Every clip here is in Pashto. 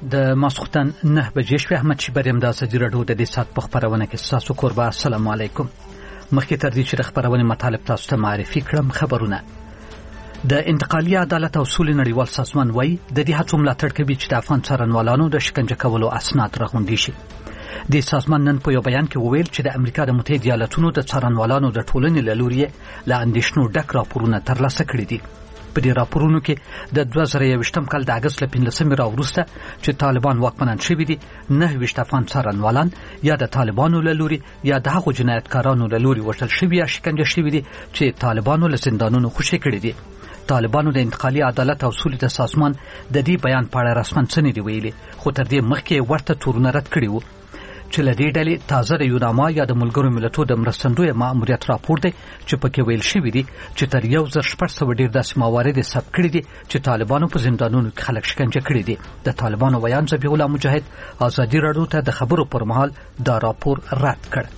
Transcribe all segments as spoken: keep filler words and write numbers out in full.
د ماسختن نه بجې شوې. احمد شیبریم د ازادي راډیو د دې ساعت په خبرونه کې تاسو کوربه. السلام علیکم. مخکې تر دې چې د خبرونې مطالب تاسو ته معرفي کړم، خبرونه. د انتقالي عدالت او سولې نړیوال سازمان وایي د دې هڅو ملاتړ کوي چې د افغان څارنوالانو د شکنجه کولو اسناد راغونډي شي. د سازمان نن په یو بیان کې وویل چې د امریکا د متحده ایالاتونو د څارنوالانو د ټولنې له لوري له اندېښنو ډک راپورونه ترلاسه کړي دي. په دې راپورونو کې د دوه زره یوویشتم کال د اګست له پنځلسمې راوروسته چې طالبان واکمنان شوي دي، نهه ویشت افغان څارنوالان یا د طالبانو له لوري یا د هغو جنایتکارانو له لوري وژل شوي یا شکنجه شوي دي چې طالبانو له زندانونو خوشي کړي دي. طالبانو د انتقالي عدالت او سولې د سازمان د دې بیان په اړه رسماً څه نه دي ویلي، خو تر دې مخکې ورته تورونه رد کړي وو چې له دې ډلې تازه د یوناما یا د ملګرو ملتونو د مرستندوی ماموریت راپور دی چې پکې ویل شوي دي چې تر یو زر شپږ سوه ډېر داسې موارد ثبت کړي دي چې طالبانو په زندانونو کې خلک شکنجه کړي دي. د طالبانو ویان ذبیح الله مجاهد ازادي راډیو ته د خبرو پر مهال دا راپور رد کړ.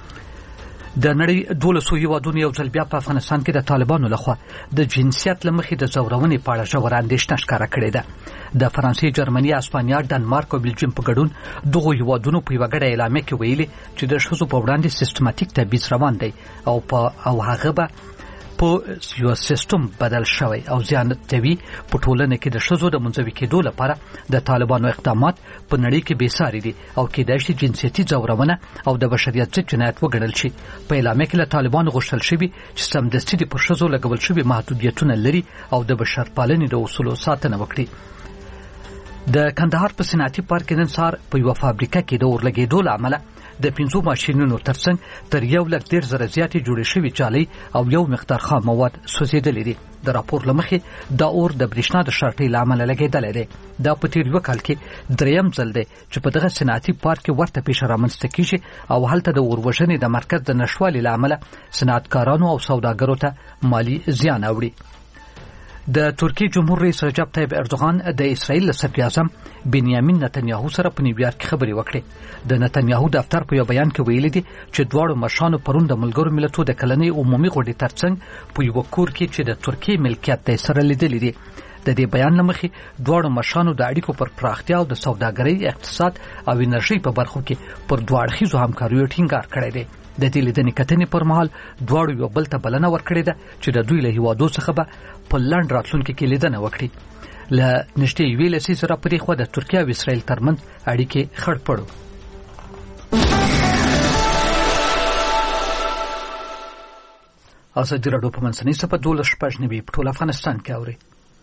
د نړۍ دولسو هیوادونو یو ځل بیا په افغانستان کې د طالبانو لخوا د جنسیت له مخې د ځورونې په اړه ژوره اندېښنه ښکاره کړې ده. د فرانسې، جرمني، اسپانیا، ډنمارک او بلجیم په ګډون دغو هیوادونو په یوه ګډه اعلامیه کې ویلي چې د ښځو په وړاندې سیستماتیک تبعیض روان دی او په او هغه به په یو سیستم بدل شوی او زیاتوي. په ټولنه کې د ښځو د منځوي کېدو لپاره د طالبانو اقدامات په نړۍ کې بېساري دي او کېدای شي جنسیتي ځورونه او د بشریت ضد جنایت وګڼل شي. په اعلامیه کې له طالبانو غوښتل شوي چې سمدستي د پر ښځو لګول شوي محدودیتونه لري او د بشرپالنې د اصولو ساتنه وکړي. د کندهار په صنعتي پارک کې نن سهار په یوه فابریکه کې د اورلګېدو له امله د پنځو ماشینونو ترڅنګ تر یو لک ډېر زره زیاتې جوړې شوي جالۍ او یو مقدار خام مواد سوځېدلي دي. د راپور له مخې دا اور د برېښنا د شارټۍ له امله لګېدلی دی. دا په تېر یوه کال کې دریم ځل دی چې په دغه صنعتي پارک کې ورته پیښه رامنځته کېږي او هلته د اور وژنې د مرکز د نشتوالي له امله صنعتکارانو او سوداګرو ته مالي زیان اوړي. د ترکیې جمهور رئیس رجب طیب اردوغان د اسرائیل له صدر اعظم بنیامین نتنیاهو سره په نیویارک کې خبرې وکړې. د نتنیاهو دفتر په یو بیان کې ویلي دي چې دواړو مشرانو پرون د ملګرو ملتونو د کلنۍ عمومي غونډې ترڅنګ په یوه کور کې چې د ترکیې ملکیت دی سره لیدلي دي. د دې بیان له مخې دواړو مشرانو د اړیکو پر پراختیا او د سوداګرۍ، اقتصاد او انرژۍ په برخو کې پر دوه اړخیزو همکاریو ټینګار کړی دی. د دې لیدنې کتنې پر مهال دواړو یو بل ته بلنه ورکړې ده چې د دوی له هیوادو څخه به په لنډ راتلونکي کې لیدنه وکړي. له نږدې یوې لسیزې راپورې خوا د ترکیې او اسرائیل ترمنځ اړیکې خړ پړ. ازادي راډیو په منځنۍ صفحه دولس شپږ نوي په ټول افغانستان کې اوري.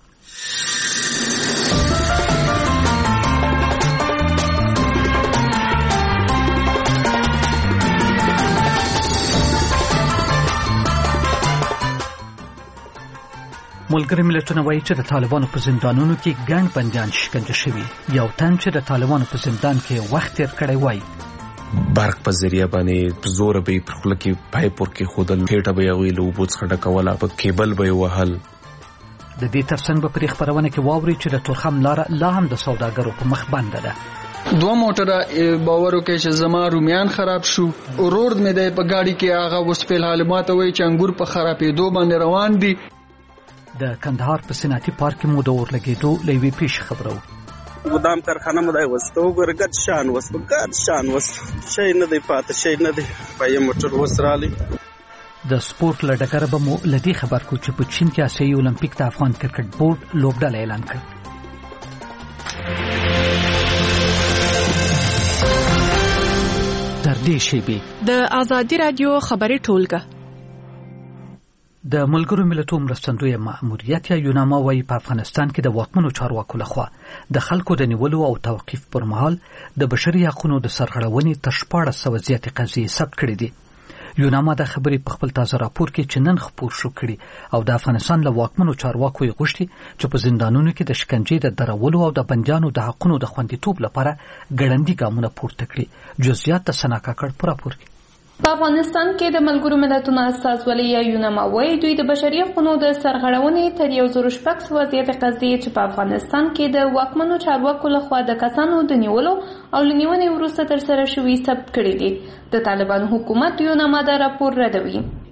ملګري ملتونه وایي چې د طالبانو په زندانونو کې ګڼ بندیان شکنجه شوي. یو تن چې د طالبانو په زندان کې وخت تیر کړی وایي برق په ذریعہ باندې زور به پر خپل کې پایپ ورکې خودل، هېټه به یې له اوبو څخه ډکوله، په کیبل به یې وهل. د دې ترڅنګ به پرې خپرونه کې واوري چې د تورخم لاره لا هم د سوداګرو په مخ بنده ده. دوه موټره باور وکړي چې زما رومیان خراب شو. ورور مې د په گاډي کې هغه اوس په حالات وایي چې انګور په خرابېدو باندې روان دي. د کندهار په صنعتي پارک کې مو د اورلګېدو له یوې پیښې خبرو. ګدام کارخانه مو دی وسته وګوره ګډ شان وسته ګډ شان وسته شی نه دی پاتې شی نه دی په یو موټر وسرالي. د سپورت له ډګره به مو له دې خبر کو چې په چین کې آسیایي اولمپیک د افغان کرکټ بورډ لوبډله اعلان کړ. تر دې شیبې د ازادي راډیو خبري ټولګه د ملګرو ملتونو مرستندوی ماموریت یا یوناما وایي په افغانستان کې د واکمنو چارواکو لخوا د خلکو د نیولو او توقیف پر مهال د بشري حقوقو د سرغړونې تر شپاړس سوه زیاتې قضیې ثبت کړي دي. یوناما د خبرې په خپل تازه راپور کې چې نن خپور شو کړي او د افغانستان له واکمنو چارواکو یې غوښتي چې په زندانونو کې د شکنجې د درولو او د بندیانو د حقوقو د خوندیتوب لپاره ګړندي ګامونه پورته کړي. جزئیات د سنا کاکړ په راپور کې. په افغانستان کې د ملګرو ملتونو استازولي یا یوناما وایي دوی د بشري حقوقو د سرغړونې تر یو زر شپږ سوه زیاتې قضیې چې په افغانستان کې د واکمنو چارواکو لخوا د کسانو د نیولو او لنیونې وروسته ترسره شوي ثبت کړي دي. د طالبانو حکومت یوناما دا راپور ردوي.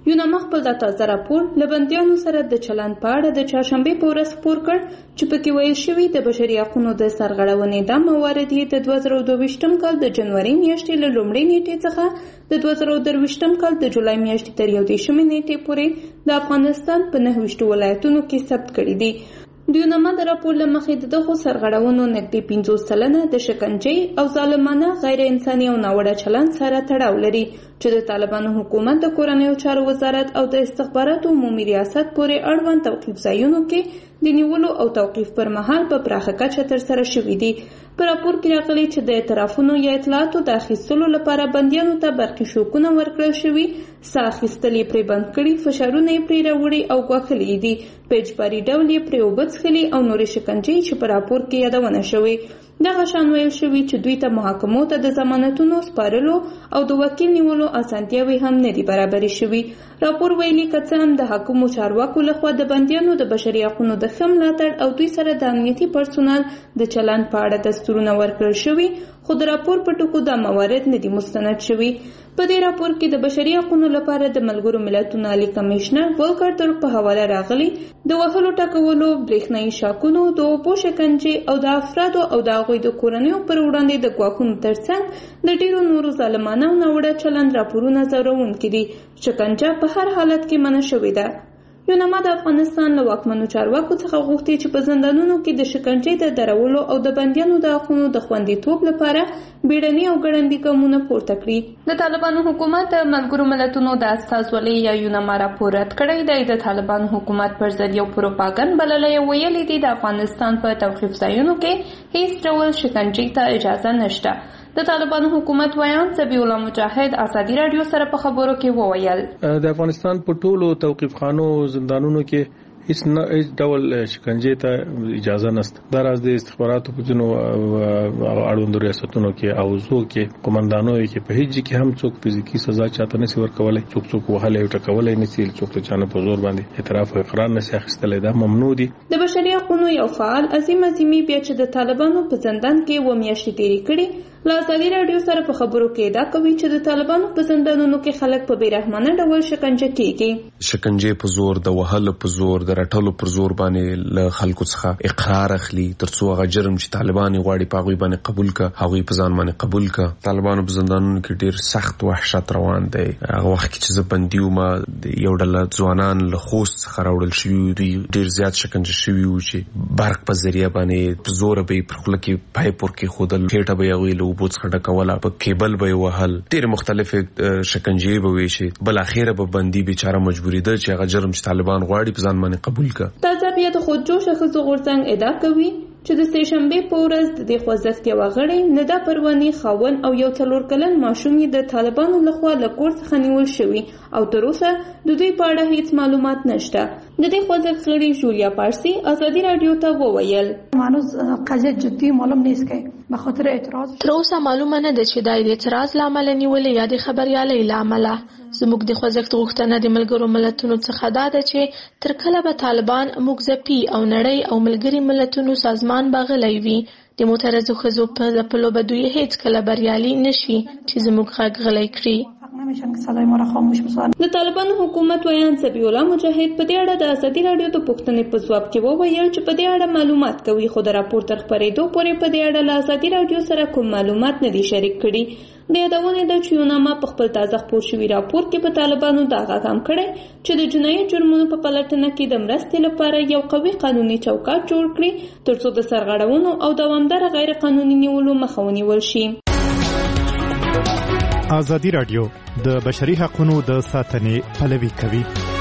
یوناما خپل د تازه راپور له بندیانو سره د چلند په اړه د چهارشنبې په ورځ خپور کړ چې پکې ویل شوي د بشري حقونو د سرغړونې دا موارد یې د دوه زره دوه ویشتم کال د جنوري میاشتې له لومړۍ نیټې څخه د دوه زره درویشتم کال د جولای میاشتې تر یو دېرشمې نیټې پورې د افغانستان په نهه ویشتو ولایتونو کې ثبت کړي دي. د یوناما د راپور له مخې د دغو سرغړونو نږدې پنځوس سلنه د شکنجې او ظالمانه غیر انساني او ناوړه چلند سره تړاو لري چې د طالبانو حکومت د کورنیو چارو وزارت او د استخباراتو عمومي ریاست پورې اړوند توقیف ځایونو کې د نیولو او توقیف پر مهال په پراخه کچه ترسره شوي دي. په راپور کې راغلي چې د اعترافونو یا اطلاعاتو د اخیستلو لپاره بندیانو ته برقي شوکونه ورکړل شوي، ساه اخیستل یې پرې بند کړي، فشارونه یې پرې راوړي او ګواښلي دي، په اجباري ډول یې پرې اوبه څښلي او نورې شکنجې چې په راپور کې یادونه شوې. دغه شان ویل شوي چې دوی ته محاکمو ته د ضمانتونو سپارلو او د وکیل نیولو اسانتیاوې هم نه دي برابرې شوي. راپور ویلي که څه هم د حکومو چارواکو لخوا د بندیانو د بشري حقونو د ښه ملاتړ او دوی سره د امنیتي پرسونل د چلند په اړه دستورونه ورکړل شوي، خو د راپور په ټکو دا موارد نه دي مستند شوي. په دې راپور کې د بشري حقونو لپاره د ملګرو ملتونو عالی کمشنر ولکر ترک په حواله راغلي د وهلو ټکولو، برېښنایي شاکونو، د اوبو شکنجې او د افرادو او د هغوی د کورنیو پر وړاندې د ګواښونو ترڅنګ د ډېرو نورو ظالمانه او ناوړه چلند راپورونه ځوروونکي دي. شکنجه په هر حالت کې منع شوې ده. یوناما د افغانستان له واکمنو چارواکو څخه غوښتي چې په زندانونو کې د شکنجې د درولو او د بندیانو د حقونو د خوندیتوب لپاره بیړني او ګړندي ګامونه پورته کړي. د طالبانو حکومت د ملګرو ملتونو د استازولۍ یا یوناما راپور رد کړی دی. د طالبانو حکومت پر ضد یو پروپاګند بللی ویلي دي د افغانستان په توقیف ځایونو کې هیڅ ډول شکنجې ته اجازه نشته. د طالبانو حکومت ویان ذبیح الله مجاهد ازادي رادیو سره په خبرو کې وویل د افغانستان په ټولو توقیف خانو زندانونو کې هیڅ نه هیڅ ډول شکنجې ته اجازه نشته. دا راز د استخباراتو په ځینو اړوندو ریاستونو کې او زو کې قومندانو کې په هیڅ کې هم څوک فزیکی سزا چاته نشي ورکولای، څوک څوک وهلای او ټکولای نشي، څوک ته چانه په زور باندې اعتراف او اقرار نشي اخیستلای. دا ممنوع دي. د بشري حقوقو یو فعال عظیم عظیمی بیا چې د طالبانو په زندان کې و میاشتې تیرې کړي له ازادي رادیو سره په خبرو کې دا کوي چې د طالبانو په زندانونو کې خلک په بیرحمانه ډول شکنجه کیږي. شکنجه په زور، د وهلو په زور، د رټلو پر زور باندې له خلکو څخه اقرار اخلي ترڅو هغه جرم چې طالبان غواړي په هغه باندې قبول کا، هغه په ځان باندې قبول کا. طالبانو په زندانونو کې ډیر سخت وحشت روان دی. هغه وخت کې چې بندیو ما یو ډله ځوانان له خوست څخه راوړل شوي دي، ډیر زیات شکنجه شوي وو چې برق په ذریعہ باندې په زور به پر خپل کې پایپ ورکې خودل، کېټه به یو له وبو څخه ډکوله، په کیبل به وهل، ډیر مختلفه شکنجې به وشي. بل اخیره به بندي بیچاره مجبوری ده چې هغه جرم چې طالبان غواړي په ځان باندې قبول کا. تازه بیا د خودجوش ښځو غورځنګ ادعا کوي چې د سې شنبې په ورځ د دې خوځښت یوه غړی ندا پرواني خاون او یو څلور کلن ماشوم یې د طالبانو لخوا له کور څخه نیول شوي او تر اوسه د دوی په اړه هیڅ معلومات نشته. د دې خوځښت غړي جولیا پارسی ازادي رادیو ته وویل هنوز قضیه جدی معلوم نیست که به خاطر اعتراض تر اوسه معلومه نه ده چې دا د اعتراض لامل نیولې یا د خبريالۍ لامل. زموږ د خوځښت غوښتنه د ملګرو ملتونو څخه دا ده چې تر کله به طالبان موږ ځپي او نړۍ او ملګري ملتونو سازمان باغلی وي. د معترضو ښځو په ځپلو به دوی هیڅ کله بریالي نشي چې زموږ غږ غلی کړي. د طالبانو حکومت ویان ذبیح الله مجاهد په دې اړه د ازادي رادیو د پوښتنې په ځواب کې وویل چې په دې اړه معلومات کوي، خو د راپور تر خپرېدو پورې په دې اړه له ازادي رادیو سره کوم معلومات نه دي شریک کړي. د یادونې ده چې یوناما په خپل تازه خپور شوي راپور کې په طالبانو دا غږ هم کړی چې د جنایي جرمونو په پلټنه کې د مرستې لپاره یو قوي قانوني چوکاټ جوړ کړي ترڅو د سرغړونو او دوامداره غیر قانوني نیولو مخه ونیول شي. ازادي رادیو د بشري حقوقو د ساتنې پلوي کوي.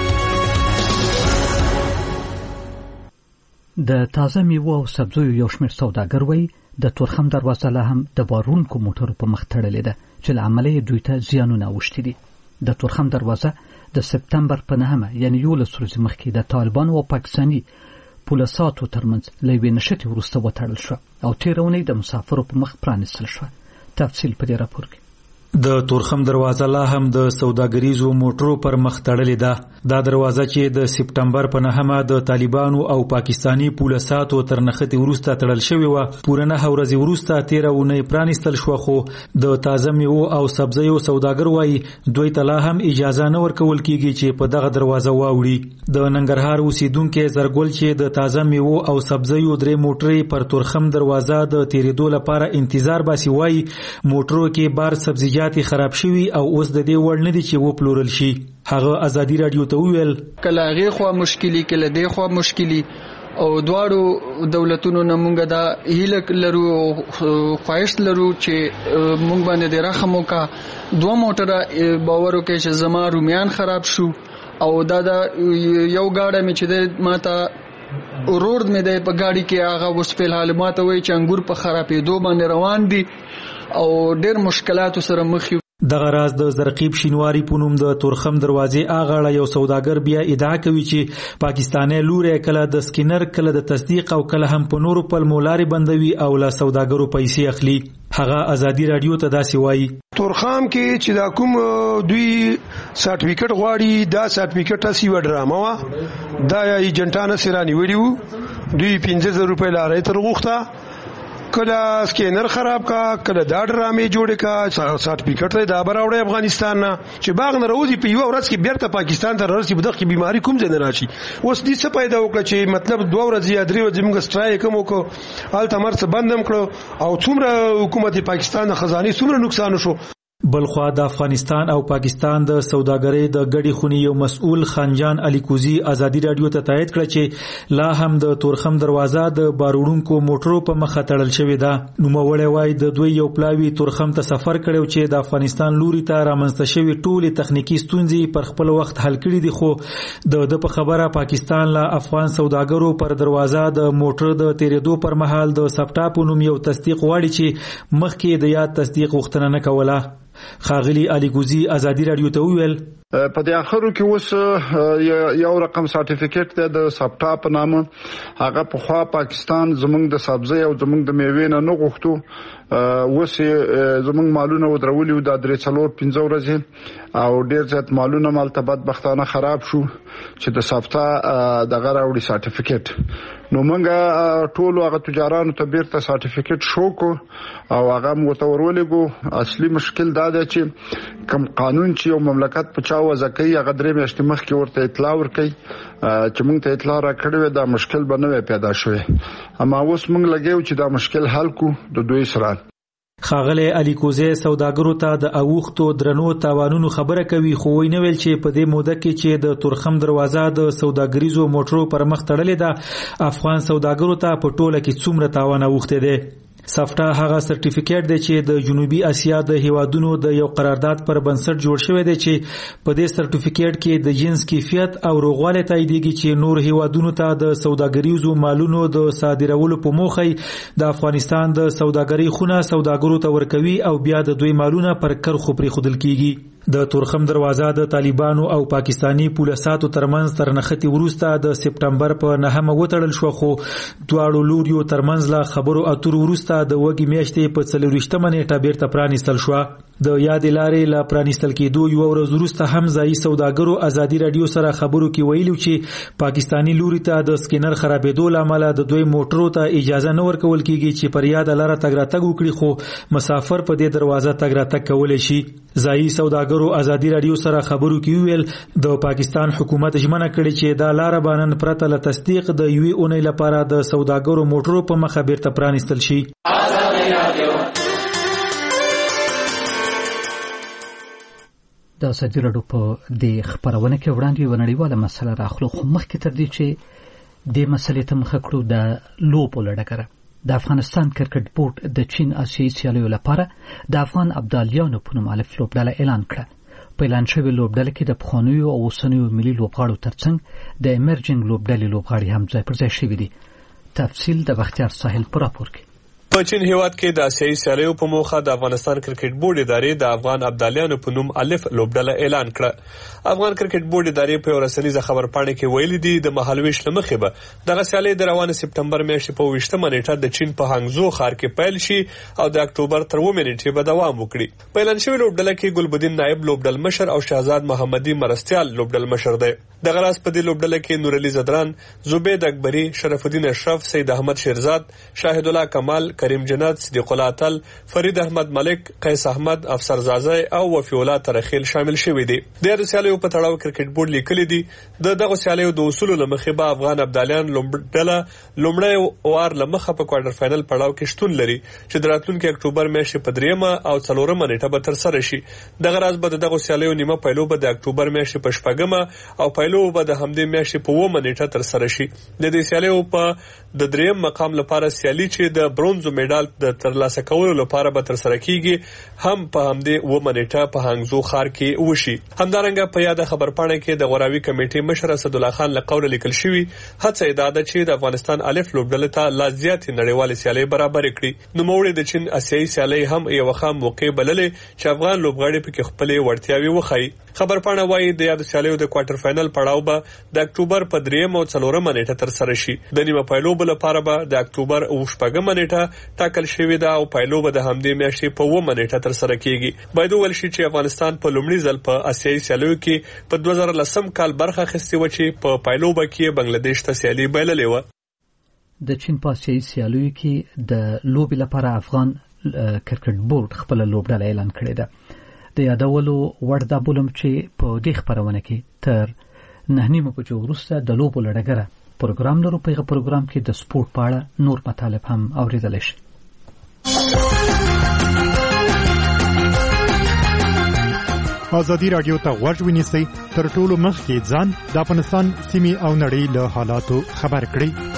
د تازه میوه او سبزیو یو شمېر سوداګر وایي د تورخم دروازه لا هم د بارونکو موټرو په مخ تړلې ده چې له امله یې دوی ته زیانونه اوښتي دي. د تورخم دروازه د سپتمبر په نهمه یعنې یولس ورځې مخکې د طالبانو او پاکستاني پولیساتو ترمنځ له یوې نښتې وروسته وتړل شوه او تېره اونۍ د مسافرو په مخ پرانیستل شوه. تفصیل په دې راپور کې. د تورخم دروازه لا هم د سوداګریزو موټرو پر مخ تړلې ده. دا دروازه چې د سپټمبر په نهمه د طالبانو او پاکستانی پولیساتو تر نښتې وروسته تړل شوې وه، پوره نهه ورځې وروسته تېره اونۍ پرانیستل شوه، خو د تازه میوو او سبزیو سوداګر وایي دوی ته لا هم اجازه نه ورکول کیږي چې په دغه دروازه واوړي. د ننګرهار اوسیدونکي زرګل چې د تازه میوو او سبزیو درې موټرې پر تورخم دروازه د تېرېدو لپاره انتظار باسي وایي موټرو کې بار سبزیجات خراب شوي او اوس د دې وړ نه دي چې وپلورل شي. هغه ازادي رادیو ته وویل کله هغه خو مشکلی کله دې خو مشکلی او دواړو دولتونو نه مونږ دا هیله لرو او خواهش لرو چې مونږ باندې د رحم وکا دوه موټره باور وکړي چې زما رومیان خراب شو او دا دا یو گاډه می چې ماته ورور مې د په گاډي کې هغه اوس په حال ماته وای چې انګور په خرابېدو باندې روان دي او ډېر مشکلات سره مخ یو. دغه راز د زرقیب شینواری په نوم د تورخم دروازې اغاړه یو سوداګر بیا ادعا کوي چې پاکستاني لوري کله د سکینر کله د تصدیق او کله هم په نورو پلمو لارې بندوي او له سوداګرو پیسې اخلي. هغه ازادي رادیو ته داسې وایي تورخم کې چې دا کوم دوی سرټیفیکټ غواړي دا سرټیفیکټ اسی و ډرامه وا دا ایجنټانه سرانی ویډیو دوی پنځه زره روپۍ لارې تر غوښته کله سکینر خراب کا کله دا ډرامې جوړې کا سرټیفیکټ دا براوړې افغانستان نه چې باغ نه راوځي په یو ورځ کې بیرته پاکستان ته راځي بدغه کې بیماری کوم ځای نه راشي. اوس دې څه پیدا وکړه چې مطلب دوه ورځې یا درې ورځې موږ سټرایک هم وکړو الته مرڅ بندم کړو او څومره حکومت پاکستان خزانه څومره نقصان شو. بلخوا د افغانستان او پاکستان د سوداګرۍ د ګډي خونی یو مسؤل خانجان علي کوزي ازادي رادیو ته تایید کړ چې لا هم د تورخم دروازه د باروړونکو موټرو په مخه تړل شوې ده. نوموړی وایي د دوی یو پلاوی تورخم ته سفر کړو چې د افغانستان لوري ته رامنځته شوې ټولې تخنیکی ستونزې پر خپل وخت حل کړي دي، خو د د په خبره پاکستان لا افغان سوداګرو پر دروازه د موټر د تیرېدو پر مهال د سپټا په نوم یو تصدیق غواړي چې مخکې د یاد تصدیق غوښتنه نه کوله. خاغلی علي ګوزي ازادي رادیو ته وویل په دې اخرو کې اوس یو رقم سرټیفیکټ دی د سپټا په نامه هغه په خوا پاکستان زمونږ د سبزی او زمونږ د میوې نه نه غوښتو اوس زمونږ مالونه ودرولي د درې څلور پنځه ورځې او ډېر زیات مالونه مالته بدبختانه خراب شو چې د سپټا دغه راوړي سرټیفیکټ. نو موږ ټول هغه تجارانو ته بیرته سرټیفیکټ شو کو او هغه متورولېګو. اصلي مشکل دا دی چې کوم قانون چې یو مملکت په چا وځکې هغه درې میاشتې مخکې ورته اطلاع ورکړي چې موږ ته اطلاع راکړې دا مشکل به نه پیدا شوی، اما اوس موږ لګیو چې دا مشکل حل کو د دوی سره. خاغلی علي کوزي سوداګرو ته د اوختو درنو تاوانونو خبره کوي، خو وی نه ویل چې په دې موده کې چې د تورخم دروازه د سوداګریزو موټرو پر مخ تړلې ده افغان سوداګرو ته په ټوله کې څومره تاوان اوخته دي. سفټا هغه سرټیفیکټ دی چې د جنوبي اسیا د هیوادونو د یو قرارداد پر بنسټ جوړ شوی دی چې په دې سرټیفیکټ کې د جنس کیفیت او روغوالی تاییدېږي چې نور هیوادونو ته د سوداګریزو مالونو د صادرولو په موخه د افغانستان د سوداګرۍ خونه سوداګرو ته ورکوي او بیا د دوی مالونه پر کرخو پرېښودل کیږي. د تورخم دروازه د طالبانو او پاکستانی پولیساتو ترمنځ تر نښتې وروسته د سپټمبر په نهمه وتړل شو، خو دواړو لوریو ترمنځ لا خبرو اترو وروسته د وږي میاشتې په څلورویشتمه نیټه بیرته پرانیستل شوه. د یادې لارې لا پرانیستل کېدو یو ورځ وروسته هم ځایي سوداګرو ازادي رادیو سره خبرو کې ویلي چې پاکستانی لوري ته د سکینر خرابېدو له امله د دوی موټرو ته اجازه نه ورکول کېږي چې پر یاده لاره تګ راتګ وکړي، خو مسافر په دې دروازه تګ راتګ کولی شي. ځایي سوداګرو ازادي رادیو سره خبرو کې ویل د پاکستان حکومت ژمنه کړې چې دا لاره به نن پرته له تصدیق د یوې اونۍ لپاره د سوداګرو موټرو په مخه بیرته پرانیستل شي. د ازادي راډیو په د خبرونه کې وړاندې یوه نړیواله مسله راخلو، خو مخکې تر دې چې دې مسلې ته مخه کړو د لوبو له ډګره د افغانستان کرکټ بورډ د چین آسیایي سیالیو لپاره د افغان ابدالیانو په نوم الف لوبډله اعلان کړه. په اعلان شوې لوبډله کې د پخوانیو او اوسنیو ملي لوبغاړو ترڅنګ د ایمرجنګ لوبډلې لوبغاړي هم ځای پر ځای شوي دي. تفصیل د بختیار ساحل په راپور کې. په چین هیواد کې د آسیایي سیالیو په موخه د افغانستان کرکټ بورډ ادارې د افغان ابدالیانو په نوم الف لوبډله اعلان کړه. افغان کرکټ بورډ ادارې په رسنیزه خبرپاڼه کې ویلي دي د مهالويش لمخې به دغه سیالي د روانه سپتمبر میاشتې په ویشتمه نیټه د چین په هانګزو ښار کې پیل شي او د اکتوبر تر اوومې نیټې به دوام وکړي. په اعلان شوی لوبډله کې ګلبدین نائب لوبډل مشر او شهزاد محمدي مرستيال لوبډل مشر دی. دغه راس په دې لوبډله کې نور علي زدران، زبید اکبری، شرف الدین اشرف، سید احمد شیرزاد، شاهد الله کمال، کریم جنت، صدیق الله اتل، فرید احمد ملک، قیس احمد، افسر زازی او وفی الله ترخیل شامل شوي دي. د سیالیو په تړاو کرکټ بورډ لیکلي دي د دغه سیالیو د اصول لمخې به افغان ابدالیان لوبډله لومړی وار لمخه په کوارټر فائنل پړاو کې شتون لري چې د راتلونکي اکتوبر میاشتې په دریمه او څلورمه نیټه به تر سره شي. دغه راز به دغه سیالیو نیمه پایلو به د اکتوبر میاشتې په شپږمه او پایلو به د همدې میاشتې په اوومه نیټه تر سره شي. د دې سیالیو په د دریم مقام لپاره سیالي چې د برونز میډال د ترلاسه کولو لپاره به تر سره کیږي هم په همدې اوومه نیټه په هانګزو ښار کې وشي. همدارنګه په یاد خبرپاڼه کې د غوراوي کمیټې مشر اسد الله خان له قوله لیکل شوی هڅه ادا ده چې د افغانستان الف لوبډله ته لا زیات نړیوال سیالي برابر کړي. نو موړي د چین آسیایي سیالي هم یو خام موقع بللې چې افغان لوبغاړي په کې خپل وړتیاوي وخایي. خبرپاڼه وايي د یاد سیالیو د کوارټر فائنل پړاو به د اکتوبر په دریم او څلورمه نیټه تر سره شي. د نیمه پایلو بل لپاره به د اکتوبر او شپږمه نیټه ټاکل شوې ده او پایلو به د همدې میاشتې په اوومه نیټه تر سره کیږي. باید ویل شي چې افغانستان په لومړي ځل په آسیایي سیالیو کې په دوه زره لسم کال برخه اخیستې و چې په پایلو کې بنگلاديش ته سیالي بایللې و. د چین په آسیایي سیالیو کې د لوبې لپاره افغان کرکټ بورډ خپل لوبډله اعلان کړې ده. د یادولو وړ دا بولم چې په دې خبرونه کې تر نه نیمه بجو وروسته د لوبو لړګره پروګرام لرو. په هغه پروګرام کې د سپورت په اړه نور مطالب هم اوریدل شي. ازادي رادیو ته غوږ ونیسئ تر ټولو مخکې ځان د افغانستان سیمې او نړۍ له حالاتو خبر کړئ.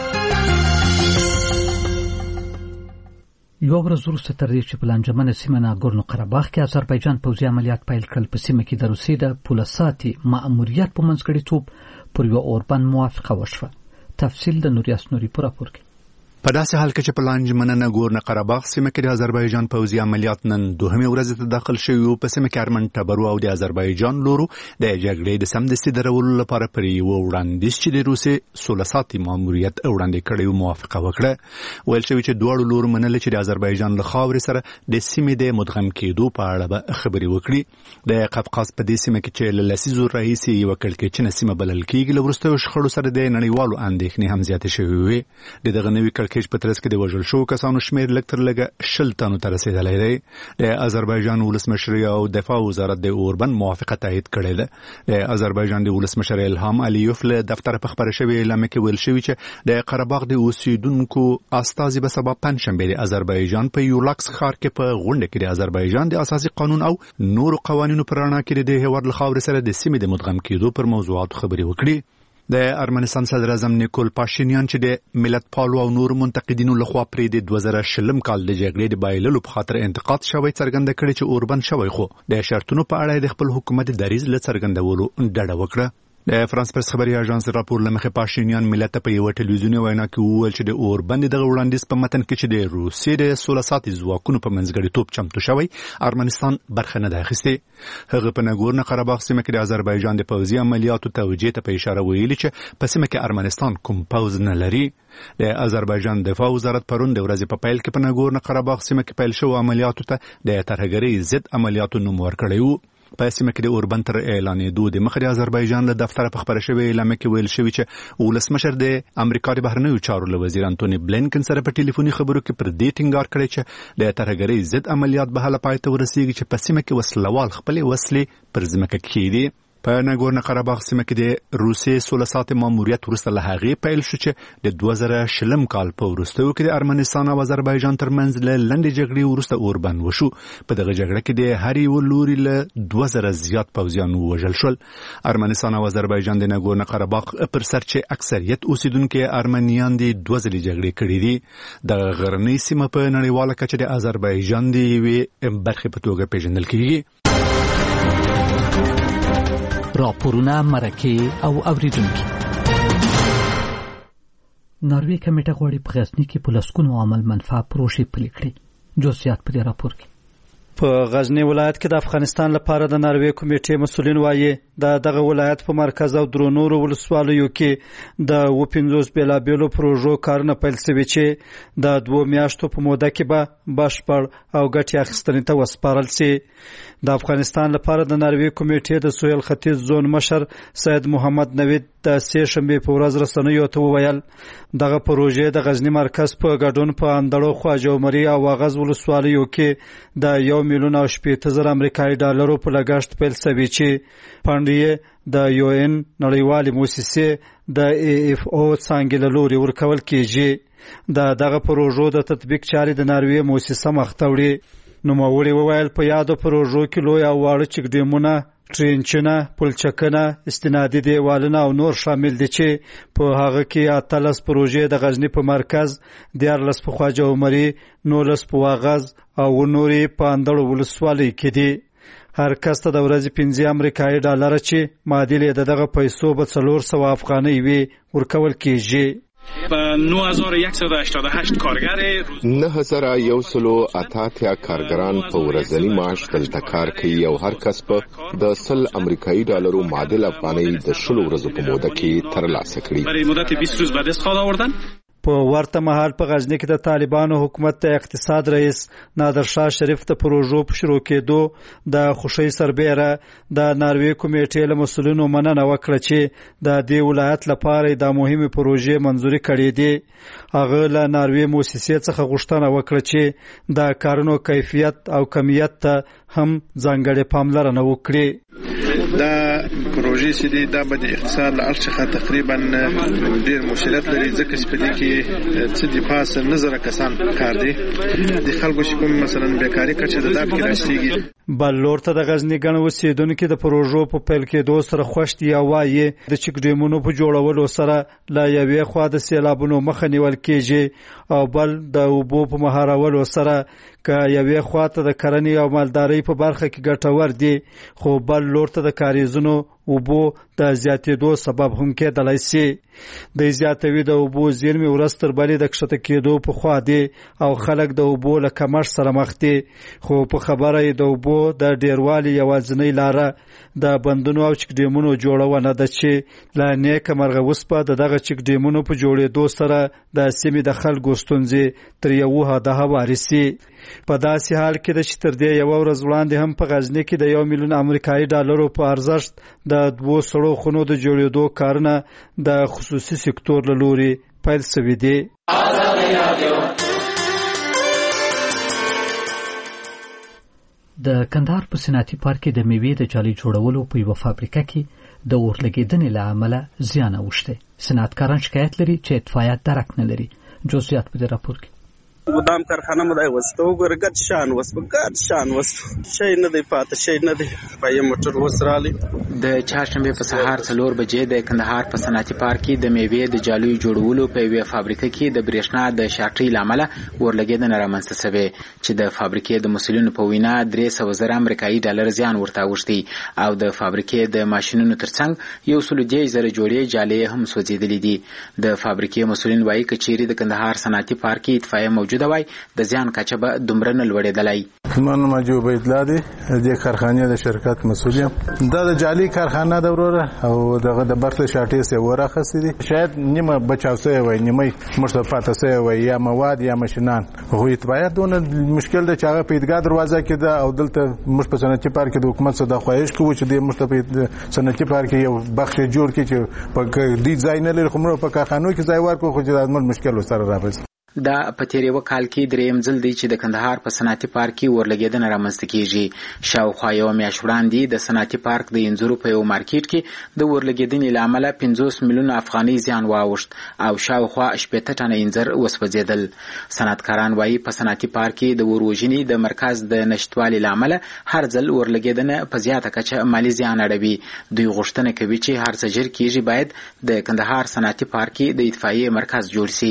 یو ورځ وروسته تر دې چې په لانجمنه سیمه ناګورنو قرهباغ کې آذربایجان پوځي عملیات پیل کړل، په سیمه کې د روسیې د پولساتي ماموریت په منځګړیتوب پر یو اوربند موافقه وشوه. تفصیل د نوریاس نوري په راپور کې. په داسې حال کې چې په لانجمنه ناګورنو قرهباغ سیمه کې د آذربایجان پوځي عملیات نن دوهمې ورځ ته داخل شوي وو، په سیمه کې ارمن ټبرو او د آذربایجان لورو د جګړې د سمدستي درولو لپاره پر یو وړاندیز چې د روسي سولساتي ماموریت وړاندې کړی موافقه وکړه. ویل شوی چې دواړو لورو منل چې د آذربایجان له خاورې سره د سیمې د مدغم کېدو په اړه به خبرې وکړي. د قفقاز په دې سیمه کې چې له لسیزو راهیسې یوه کړکېچنه سیمه بلل کېږي، له وروستیو شخړو سره د نړیوالو اندېښنې هم زیاتې شوې وې. د دغه نوي کړکېچ په ترڅ کې د وژل شو کسانو شمیر لږ تر لږه شل تنو ته رسیدلی دی. د آذربایجان ولسمشر او دفاع وزارت د اوربند موافقه تایید کړې ده. د آذربایجان د ولسمشر الهام علیوف له دفتر په خبره شوی اعلامیه کې ویل شوی چې د قرهباغ د اوسیدونکو استازي به سبا پنځشنبه د آذربایجان په یولاکس ښار کې په غونډه کې د آذربایجان د اساسي قانون او نورو قوانینو پر رڼا کې د هیواد له خاورې سره د سیمې د مدغم کېدو پر موضوعاتو خبرې وکړي. د ارمنستان صدر اعظم نیکول پاشینیان چې د ملت پالو او نور منتقدینو لخوا پرې د دوه زره شلم کال د جګړې د بایللو په خاطر انتقاد شوی څرګنده کړي چې اوربند شوی، خو د شرطونو په اړه د خپل حکومت دریځ له څرګندولو ډډه وکړه. د فرانس پرس خبري اژانس راپور لمخه پاشینیان ملت په یو ټلویزیوني وینا کې وویل چې د اوربند دغه وړاندیز په متن کې چې د روسیې د سولساتي ځواکونو په منځګړیتوب چمتو شوی ارمنستان برخه نه ده اخیستې. هغه په ناګورنو قرهباغ سیمه کې د آذربایجان د پوځي عملیاتو توجیه ته په اشاره ویلي چې په سیمه کې ارمنستان کوم پوځ نه لري. د آذربایجان دفاع وزارت پرون د ورځې په پیل کې په ناګورنو قرهباغ سیمه کې پیل شوی عملیاتو ته د ترهګرۍ ضد عملیاتو نوم ورکړی وو. په سیمه کې د اوربند تر اعلانېدو د مخه د آذربایجان له دفتر په خبره شوی اعلامیه کې ویل شوی چې ولسمشر د امریکا د بهرنیو چارو له وزیر انټونی بلینکن سره په ټلیفوني خبرو کې پر دې ټینګار کړی چې د ترهګرۍ ضد عملیات به هله پای ته ورسیږي چې په سیمه کې وسلوال خپلې وسلې پر ځمکه کېږدي. په ناګورنو قرهباغ سیمه کې د روسیې سولساتي ماموریت وروسته له هغې پیل شو چې د دوه زره شلم کال په وروستیو کې د ارمنستان او آذربایجان ترمنځ له لنډې جګړې وروسته اوربند وشو. په دغه جګړه کې د هر یو لوري له دوه زره زیات پوځیان ووژل شول. ارمنستان او آذربایجان د ناګورنو قرهباغ پر سر چې اکثریت اوسیدونکي ارمنیان دي دوه ځلې جګړې کړې دي. د غرنۍ سیمه په نړیواله کچه د آذربایجان د یوې برخې په توګه پیژندل کېږي. راپورونه، مرکې او اوریدونکي. ناروې کمیټه غواړي په غزني کې په لسګونو عمل منفعه پروژې پلي کړي. جزئیات په دې راپور کې. په غزنی ولایت کې د افغانستان لپاره د ناروې کمیټې مسولین وایي د دغه ولایت په مرکز او درو نورو ولسوالیو کې د و پنځوس بیلابیلو پروژو کارونه پیل شوي چې د دوو میاشتو په موده کې به بشپړ او ګټې اخیستنې ته وسپارل شي. د افغانستان لپاره د ناروې کمیټې د سویل ختیځ زون مشر سید محمد نوید د سې شنبې په ورځ رسنیو ته وویل دغه پروژې د غزنی مرکز په ګډون په اندړو خواجومري او واغز ولسوالیو کې د یو میلیون او شپېته زره امریکایي ډالرو په لګښت پیل شوي چې فنډ د یو ان نړیوالې موسسې د ای اف او څانګې له لوري ورکول کیږي. د دغه پروژو د تطبیق چارې د ناروې موسسه مخ ته وړي. نوموړي وویل په یادو پروژو کې لوی او واړه چک ډیمونه، ټرینچونه، پلچکونه، استنادي دیوالونه او نور شامل دي چې په هغه کې اتلس پروژې د غزنی په مرکز، دیارلس په خواجه عمري، نولس په واغز او نورې په اندړو ولسوالۍ کې دي. هر کس ته د ورځې پنځه امریکایي ډالر چې معادل د دغه پیسو به څلور سوه افغانۍ وي ورکول کیږي. نه هزار و صد و هشتاد و هشت کارگر نه هزار و صد و اتیا کارګران په ورځني معاش دلته کار کوي او هر کس په د سل امریکایي ډالرو معادل افغانۍ د شلو ورځو په موده کې ترلاسه کړي. برای مدت بیست روز به دست آوردن. په ورته مهال په غزنی کې د طالبانو حکومت د اقتصاد رئیس نادر شاه شریف د پروژو په شروع کېدو د خوشۍ سربیره د ناروې کمیټې له مسؤلینو مننه وکړه چې د دې ولایت لپاره د مهمې پروژې منظوري کړې دي. هغه له ناروې موسسې څخه غوښتنه وکړه چې د کارونو کیفیت او کمیت ته هم ځانګړې پاملرنه وکړي. دا پروژې چې دي دا به د اقتصاد له اړخ څخه تقریبا ډېر مسؤلیت لري ځکه چې په دې کې څه د پاسه نظر کسان کار دي د خلکو چې کوم مثلا بیکاری کچه د داب کې راشيږي. بل لور ته د غزنی ګڼ اوسیدونکو د پروژو په پیل کېدو سره خوښ دي او وایي د چک ډیمونو په جوړولو سره لا یوې خوا د سیلابونو مخه نیول کېږي او بل د اوبو په مهارولو سره که یوې خوا ته د کرنې او مالدارۍ په برخه کې ګټور دي خو بل لور ته د کاریزونو اوبو د زیاتېدو سبب هم کېدلی شي. د زیاتوي د اوبو زیرمې ورځ تر بلې د کښته کېدو په خوا دي او خلک د اوبو له کمښت سره مخ دي. خو په خبره یې د اوبو د ډیروالي یوازینۍ لاره د بندونو او چک ډیمونو جوړونه ده چې له نیکه مرغه اوس په دغه چک ډیمونو په جوړېدو سره د سیمې د خلکو ستونزې تر یو حده هوارې شي. په داسې حال کې ده چې تر دې یوه ورځ وړاندې هم په غزني کې د یو میلیون امریکایي ډالرو په ارزښت د دوو سړو خونو د جوړېدو کارونه د خصوصي سکتور له لوري پیل شوي دي. د کندهار په صنعتي پارک کې د میوې د جالۍ جوړولو په یوه فابریکه کې د اور لګېدنې له امله زیان اوښتی. صنعتکاران شکایت لري چې اطفایه درک نه لري. جزئیات په دې راپور کې. ګدام کارخانه مدای وسته وګور ګټ شان وس ګټ شان وس شي نه دی پات شي نه دی پای موټر وسرالي. د چهارشنبه په سهار څلور بجې د کندهار په صنعتي پارک کې د میوې د جالۍ جوړولو په یوه فابریکه کې د برېښنا د شارټۍ لامل ورلګېدنه رامنځته شوه چې د فابریکې د مسؤلینو په وینا درې سوه زره امریکایي ډالر زیان ورته اوښتی او د فابریکې د ماشینونو ترڅنګ یو سل دېرش زره جوړې جالۍ هم سوځېدلې دي. د فابریکې مسؤلین وایي چې چیرې د کندهار صنعتي پارک کې اطفائیه موجود دوای د زیان کچه به دومره نه لوړېدلی. زما نوم حاجي عبیدالله دی، د کارخانې د شرکت مسؤل یم. دا د جالۍ کارخانه ده وروره او دغه د برق د شاټې سه ورخصې دي. شاید نیمه بچاو سوی وای، نیمه مړه پاتې سوی وای، یا مواد یا ماشینان. خو اطفائیه دونه مشکل ده چې هغه په ایدګاه دروازه کې ده او دلته موږ په صنعتي پارک کې د حکومت څخه د خواهش کوو چې د موږ په صنعتي پارک کې یو بخش جوړ کړي چې په دې ځای نه لري خو موږ په کارخانو کې ځای ورکړو خو چې د مشکل سره راځي. دا په تیر یو کال کې دریم ځل دی چې د کندهار په صنعتي پارک کې ورلګېدنه رامنځته کیږي. شاوخوا یو میاشت وړاندې د صنعتي پارک د انځورو په یو مارکیټ کې د ورلګېدنې له امله پنځوس میلیونه افغانۍ زیان واوښت او شاوخوا شپېته ټنه انځر وسوځېدل. صنعتکاران وایي په صنعتي پارک کې د وروژنې د مرکز د نشتوالي له امله هر ځل ورلګېدنه په زیاته کچه مالي زیان اړوي. دوی غوښتنه کوي چې هر څه ژر کېږي باید د کندهار صنعتي پارک کې د اطفائیې مرکز جوړ شي.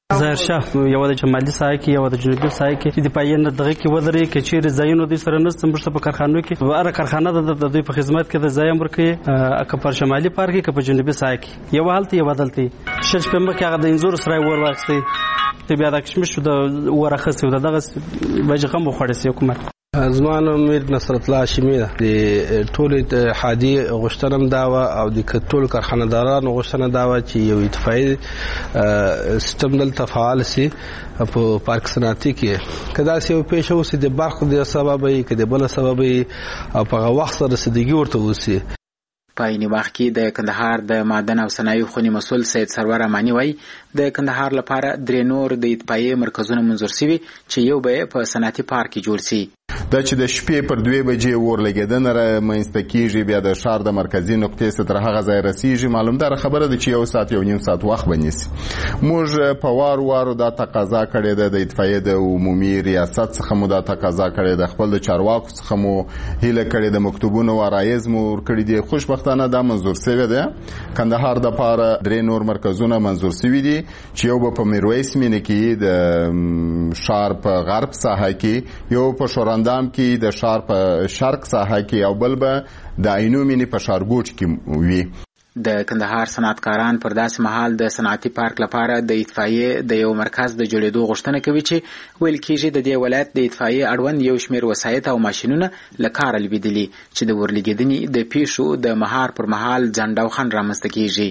ظاهر شاه یو د شمالي ساحه کې یو د جنوبي ساحه کې د پاین دغه کې ودرې کې چیرې ځایونو د سره نست مرسته په کارخانو کې هر کارخانه د دوی په خدمت کې د ځای امر کې اکه پر شمالي پارک کې په جنوبي ساحه کې یو حالت یو بدلتي شش په مکه هغه د انزور سره ور واخستي ته بیا د کشمش د ورخصي د دغه وجه هم خوړسي حکومت زمان امید نصرت الله هاشمي د ټول اتحادی غشتنم داوا او د ټول کارخانه‌دارانو غشتنه داوا چې یو اتفاقی سیستم دل تفعال سي په پارک صنعتي کې کدا سي په پیښه اوسې د برخ د سببي کې د بل سببي او په وخت سره رسیدګي ورته اوسي. په یوه وخت کې د کندهار د معدن او صنایع خونی مسول سید سرور امانی وای د کندهار لپاره درې نور د اتفاقی مرکزونه منظور شوي چې یو به په صنعتي پارک کې جوړ شي. دا چې د شپې پر دوه بجې ور لګیدنه را منځته کیږي بیا د شهر د مرکزی نقطې څخه تر هغه ځای رسیږي معلوم ده خبره ده چې یو ساعت یو نیم ساعت وخت بنیسي. موږ په وار وار دا تقاضا کړې ده د اتفاقیه د عمومي ریاست څخه مو دا تقاضا کړې ده خپل د چارواکو څخه مو هیله کړې د مکتوبونو ورایز مو کړې دي خوشبختانه دا منظور شوی ده. کندهار د پاره درې نور مرکزونه منظور شوي دي چې یو په میرویس مینه کې د شهر په غرب ساحه کې یو په شورندام کې د شهر په شرق ساحه کې او بل به د عینو مینه په شارګوټ کې وي. د کندهار صنعتکاران پر داسې مهال د صنعتي پارک لپاره د اتفاقیه د یو مرکز د جوړېدو غوښتنه کوي چې ویل کېږي د دې ولایت د اتفاقیه اړوند یو شمېر وسایط او ماشینونه له کاره لوېدلي چې د ورلګېدنې د پیښو د مهار پر مهال ځنډ او خنډ رامنځته کېږي.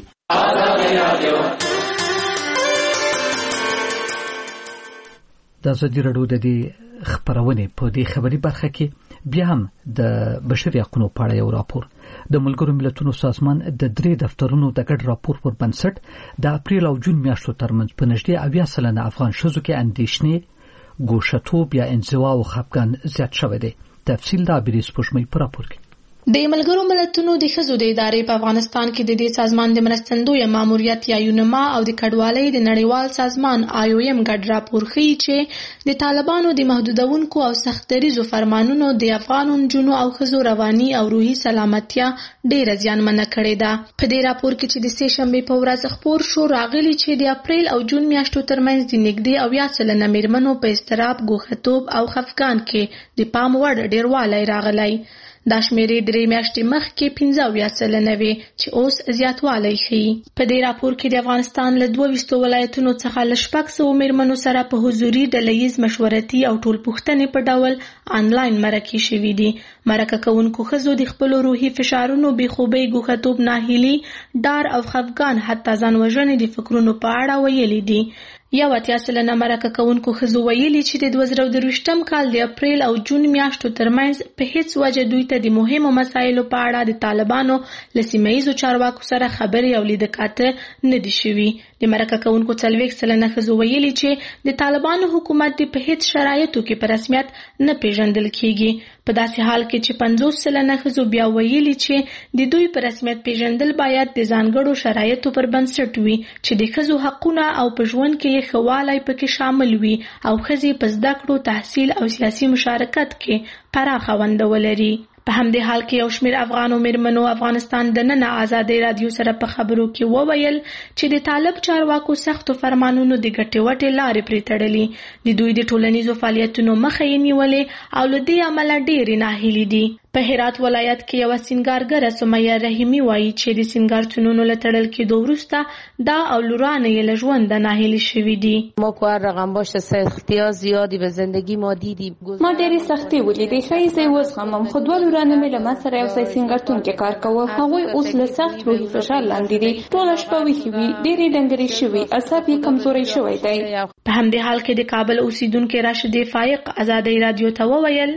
د ازادي راډیو د دې خبرونه په دې خبري برخه کې بیا هم د بشري حقوقو په اړه یو راپور د ملګرو ملتونو سازمان د درې دفترونو د ګډ راپور پر بنسټ د اپریل او جون میاشتو ترمنځ په نږدې اویا سلنه افغان ښځو کې اندېښنې ګوښتوب یا انزوا او خفګان زیات شوی دی. تفصیل د عبیری سپوږمۍ په راپور کې. د ملګرو ملتونو د ښځو د ادارې په افغانستان کې د دې سازمان د مرستندوی ماموریت یا یونما او د کډوالۍ د نړیوال سازمان آی او ایم ګډ راپور ښیي چې د طالبانو د محدودونکو او سختدریزو فرمانونو د افغان نجونو او ښځو رواني او روحي سلامتیا ډېره زیانمنه کړې ده. په دې راپور کې چې د سې شنبې په ورځ خپور شو راغلي چې د اپریل او جون میاشتو ترمنځ د نږدې اویا سلنه میرمنو په اضطراب ګوښتوب او خفګان کې د پام وړ ډېروالی راغلی. دا شمیرې درې میاشتې مخکې پنځه اویا سلنه وې چې اوس زیاتوالی ښیي. په دې راپور کې د افغانستان له دوه ویشتو ولایتونو څخه له شپږ سوو میرمنو سره په حضوري ډلهییز مشورتي او ټولپوښتنې په ډول آنلاین مرکې شوي دي. مرکه کوونکو ښځو د خپلو روحي فشارونو، بېخوبۍ، ګوښتوب، ناهیلي، ډار او خفګان حتی ځان وژنې د فکرونو په اړه ویلي دي. یو اتیا سلنه مرکه کوونکو ښځو ویلي چې د دوه زره درویشتم کال د اپریل او جون میاشتو ترمنځ په هیڅ وجه دوی ته د مهمو مسایلو په اړه د طالبانو له سیمه ییزو چارواکو سره خبرې او لیدکاته نه دي شوي. د مرکه کوونکو څلوېښت سلنه ښځو ویلي چې د طالبانو حکومت د په هیڅ شرایطو کې په رسمیت نه پیژندل کیږي. په داسې حال کې چې پنځوس سلنه ښځو بیا ویلي چې د دوی په رسمیت پیژندل باید د ځانګړو شرایطو پر بنسټ وي چې د ښځو حقونه او په ژوند کې یې ښه والی پکې شامل وي او ښځې په زده کړو، تحصیل او سیاسي مشارکت کې پراخه ونډه ولري. په همدې حال کې یو شمېر افغانو میرمنو افغانستان د نن ازادۍ رادیو سره په خبرو کې وویل چې د طالب چارواکو سختو فرمانونو د ګټې وټې لارې پرې تړلي. د دوی د ټولنیزو فعالیتونو مخه یې نیولې او له دې امله ډېرې ناهیلې دي. په هرات ولایت کې یوه سینګارګره سمیه رحیمي وایي چې د سینګارتونونو له تړل کېدو وروسته دا او لورانه یې له ژونده ناهیلې شوي دي. ما که هر رقم باشه سختی ها زیادی به زندگی ما دیدیم. ما ډېرې سختۍ ولیدې، ښایي زه یې وزغمم، خو دوه لورانه مې له ما سره یو ځای سینګارتون کې کار کوه. هغوی اوس له سخت روحي فشار لاندې دي، ټوله شپه ویښې وي، ډېرې ډنګرې شوي، اعصاب یې کمزوری شوی دی. په همدې حال کې د کابل اوسیدونکې راشدې فایق ازادۍ رادیو ته وویل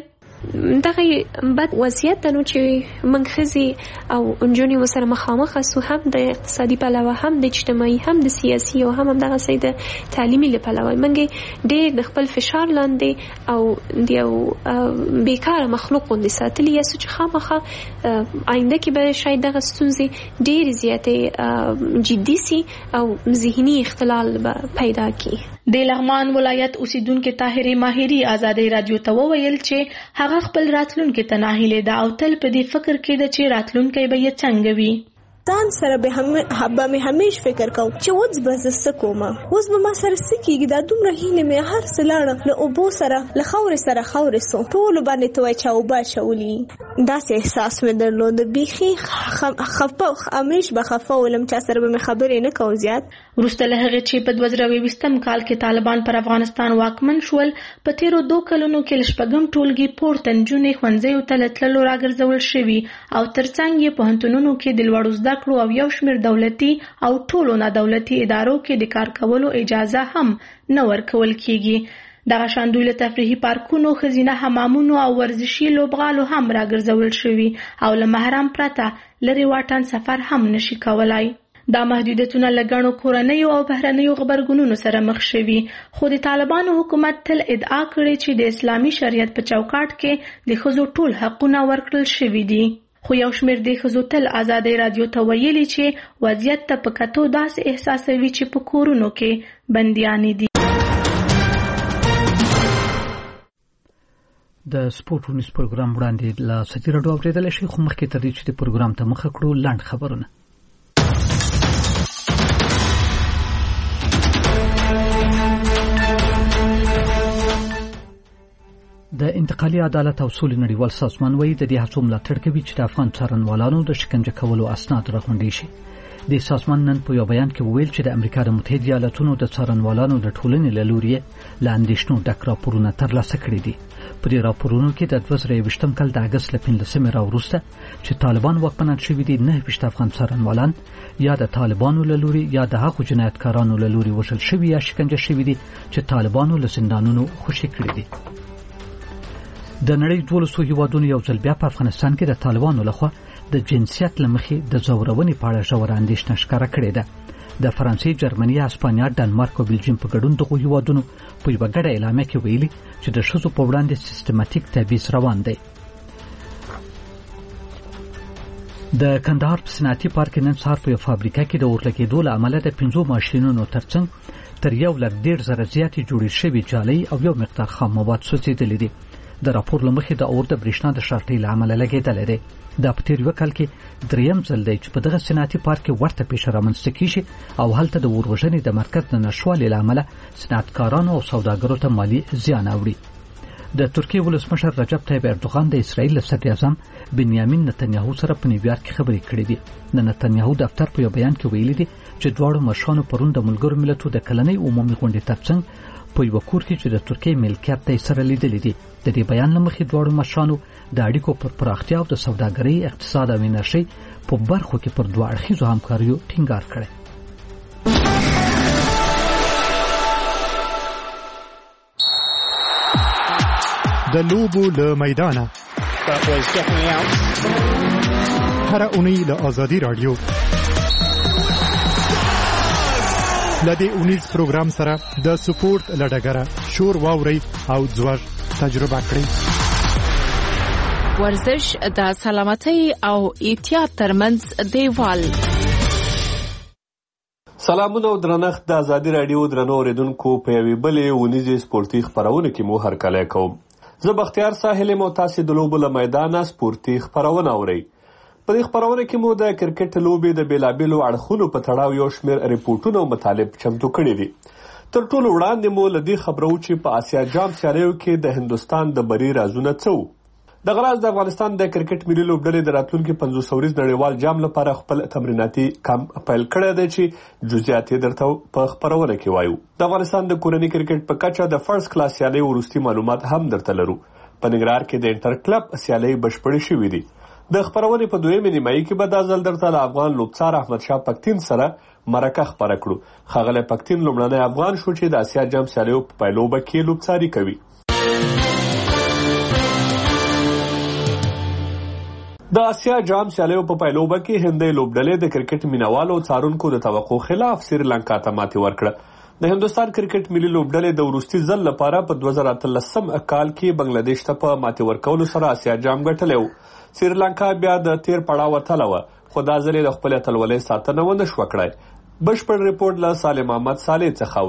دغه بد وضعیت نو چې موږ ښځې او نجونې ورسره مخامخ سو، هم د اقتصادي پلوه، هم د اجتماعي، هم د سیاسي او هم همدغسې د تعلیمي له پلوه موږ ډېر د خپل فشار لاندې او د یو بېکاره مخلوق غوندې ساتلي یاستو چې خامخا آینده کې به شاید دغه ستونزې ډېرې زیاتې جدي سي او ذهني اختلال به پیدا کړي. د لغمان ولایت اوسیدونکې طاهرې ماهري ازادۍ رادیو ته وویل چې هغه خپل راتلونکي ته ناهیلې ده او تل په دې فکر کې ده چې راتلونکی به یې څنګه وي. ځان سره به هم به مې همیش فکر کوم چې اوس به زه څه کوم، اوس به ما سره څه کېږي. دا دومره هیلې مې هر څه لاړه، له اوبو سره له خاورې سره خاورې سو، ټولو باندې ته وایي چې اوبه اچولي. داسې احساس مې درلود، بیخي خفه همیش به خفه ولم، چا سره به مې خبرې نه کوم زیات. وروسته له هغې چې په دوه زره اوویشتم کال کې طالبان پر افغانستان واکمن شول، په تیرو دوه کلونو کې له شپږم ټولګي پورته نجونې ښوونځیو ته له تللو راګرځول شوي او ترڅنګ یې پوهنتونونو کې د لوړو زده کړو او یو شمېر دولتي او ټولو نادولتي ادارو کې د کار کولو اجازه هم نه ورکول کیږي. دغه شان دوی له تفریحي پارکونو، ښځینه حمامونو او ورزشي لوبغالو هم راګرځول شوي او له محرم پرته لرې واټن سفر هم نشي کولای. دا محدودیتونه له ګڼو کورنیو او بهرنیو غبرګونونو سره مخ شوي، خو د طالبانو حکومت تل ادعا کړې چې د اسلامي شریعت په چوکاټ کې د ښځو ټول حقونه ورکړل شوي دي. خو یو شمېر د ښځو تل ازادۍ رادیو ته ویلي چې وضعیت ته په کتو داسې احساسوي چې په کورونو کې بندیانې دي. د سپورټ ونیس پروګرام وړاندې له سدي راډیو اورېدلی شئ، خو مخکې تر دې چې د پروګرام ته مخه کړو لنډ خبرونه. د انتقالي عدالت او سولې نړیوال سازمان وایي د دې هڅو ملاتړ کوي چې د افغان څارنوالانو د شکنجه کولو اسناد راغونډې شي. د سازمان نن په یو بیان کې وویل چې د امریکا د متحده ایالاتونو د څارنوالانو د ټولنې له لوري له اندېښنو ډک راپورونه ترلاسه کړي دي. په دې راپورونو کې د دوه زره یوویشتم کال د اګست له پنځلسمې راوروسته چې طالبان واکمنان شوي دي، نهه ویشت افغان څارنوالان یا د طالبانو له لوري یا د هغو جنایتکارانو له لوري وژل شوي یا شکنجه شوي دي چې طالبانو له زندانونو خوشي کړي دي. د نړۍ دولسو هیوادونو یو ځل بیا په افغانستان کې د طالبانو لخوا د جنسیت له مخې د ځورونې په اړه ژوره اندېښنه ښکاره کړې ده. د فرانسې، جرمني، اسپانیا، ډنمارک او بلجیم په ګډون دغو هیوادونو په یوه ګډه اعلامیه کې ویلي چې د ښځو په وړاندې سیستماتیک تبعیض روان دی. د کندهار په صنعتي پارک نن سهار په یو فابریکه کې د اور لګېدو له امله د پنځو ماشینونو ترڅنګ تر یو لک ډېر زره زیاتې جوړې شوې جالۍ او یو مقدار خام مواد سوځېدلي دي. د راپور له مخې د اور د برېښنا د شارټۍ له امله لګېدلی دی. دا په تېر یوه کال کې دریم ځل دی چې په دغه صنعتي پارک کې ورته پیښه رامنځته کېږي او هلته د اور وژنې د مرکز د نشتوالي له امله صنعتکارانو او سوداګرو ته مالي زیان اوړي. د ترکیې ولسمشر رجب طیب اردوغان د اسرائیل له صدر اعظم بنیامین نتنیاهو سره په نیویارک کې خبرې کړې دي. د نتنیاهو دفتر په یو بیان کې ویلي دي چې دواړو مشرانو پرون د ملګرو ملتونو د کلنۍ عمومي غونډې ترڅنګ په یو کور کې چې د ترکیې ملکیت دی سره لیدلې دي. د دې بیان له مخې دواړو مشرانو د اړیکو پر پراختیا او د سوداګرۍ، اقتصاد او انرژۍ په برخو کې پر دوه اړخیزو همکاریو ټینګار کړی. د لوبو له میدانه هر اونۍ له آزادي رادیو لدې اونیز پروګرام سره د سپورت لډګره شور واوري او ځوړ تجربه کړئ. ورزش د سلامتۍ او احتیاط ترمنځ دیوال. سلامونه او درنښت د آزادي رادیو درنو اوریدونکو په یوې بلې اونیزې سپورتي خپرونه کې مو هرکلی کوم. زه بختیار ساحل یم او تاسې د لوبو له میدانه سپورتي خپرونه اورئ. په دې خپرونه کې مو د کرکټ لوبې د بیلابیلو اړخونو په تړاو یو شمېر ریپورټونه او مطالب چمتو کړي دي. تر ټولو وړاندې مو له دې خبرو چې په آسیا جام سیالیو کې د هندوستان د بری رازونه څه وو. دغه راز د افغانستان د کرکټ ملي لوبډلې د راتلونکي پنځوس اوریز نړیوال جام لپاره خپل تمریناتي کمپ پیل کړی دی چې جزئیات یې درته په خپرونه کې وایو. د افغانستان د کورني کرکټ په کچه د فرست کلاس سیالۍ وروستي معلومات هم درته لرو. په ننګرهار کې د انټر کلب سیالۍ بشپړې شوې دي. د خپرونې په دویمې نیمایي کې به دا ځل درته له افغان لوبڅار احمدشاه پکتین سره مرکه خپره کړو. ښاغلی پکتین لومړنی افغان شو چې د اسیا جام سیالیو په پایلوبه کې لوبڅاري کوي. د اسیا جام سیالیو په پایلوبه کې هندۍ لوبډلې د کرکټ مینوالو څارونکو د توقع خلاف سریلانکا ته ماتې ورکړه. د هندوستان کرکټ ملي لوبډلې د وروستي ځل لپاره په دوه زره اتلسم کال کې بنگلادیش ته په ماتې ورکولو سره اسیا جام ګټلی و. سریلانکا بیا د تیر پړاو وتله وه، خو دا ځل یې د خپلې اتلولۍ ساتنه ونه شوه کړی. بشپړ ریپورټ له سالم احمد صالح څخه اورو.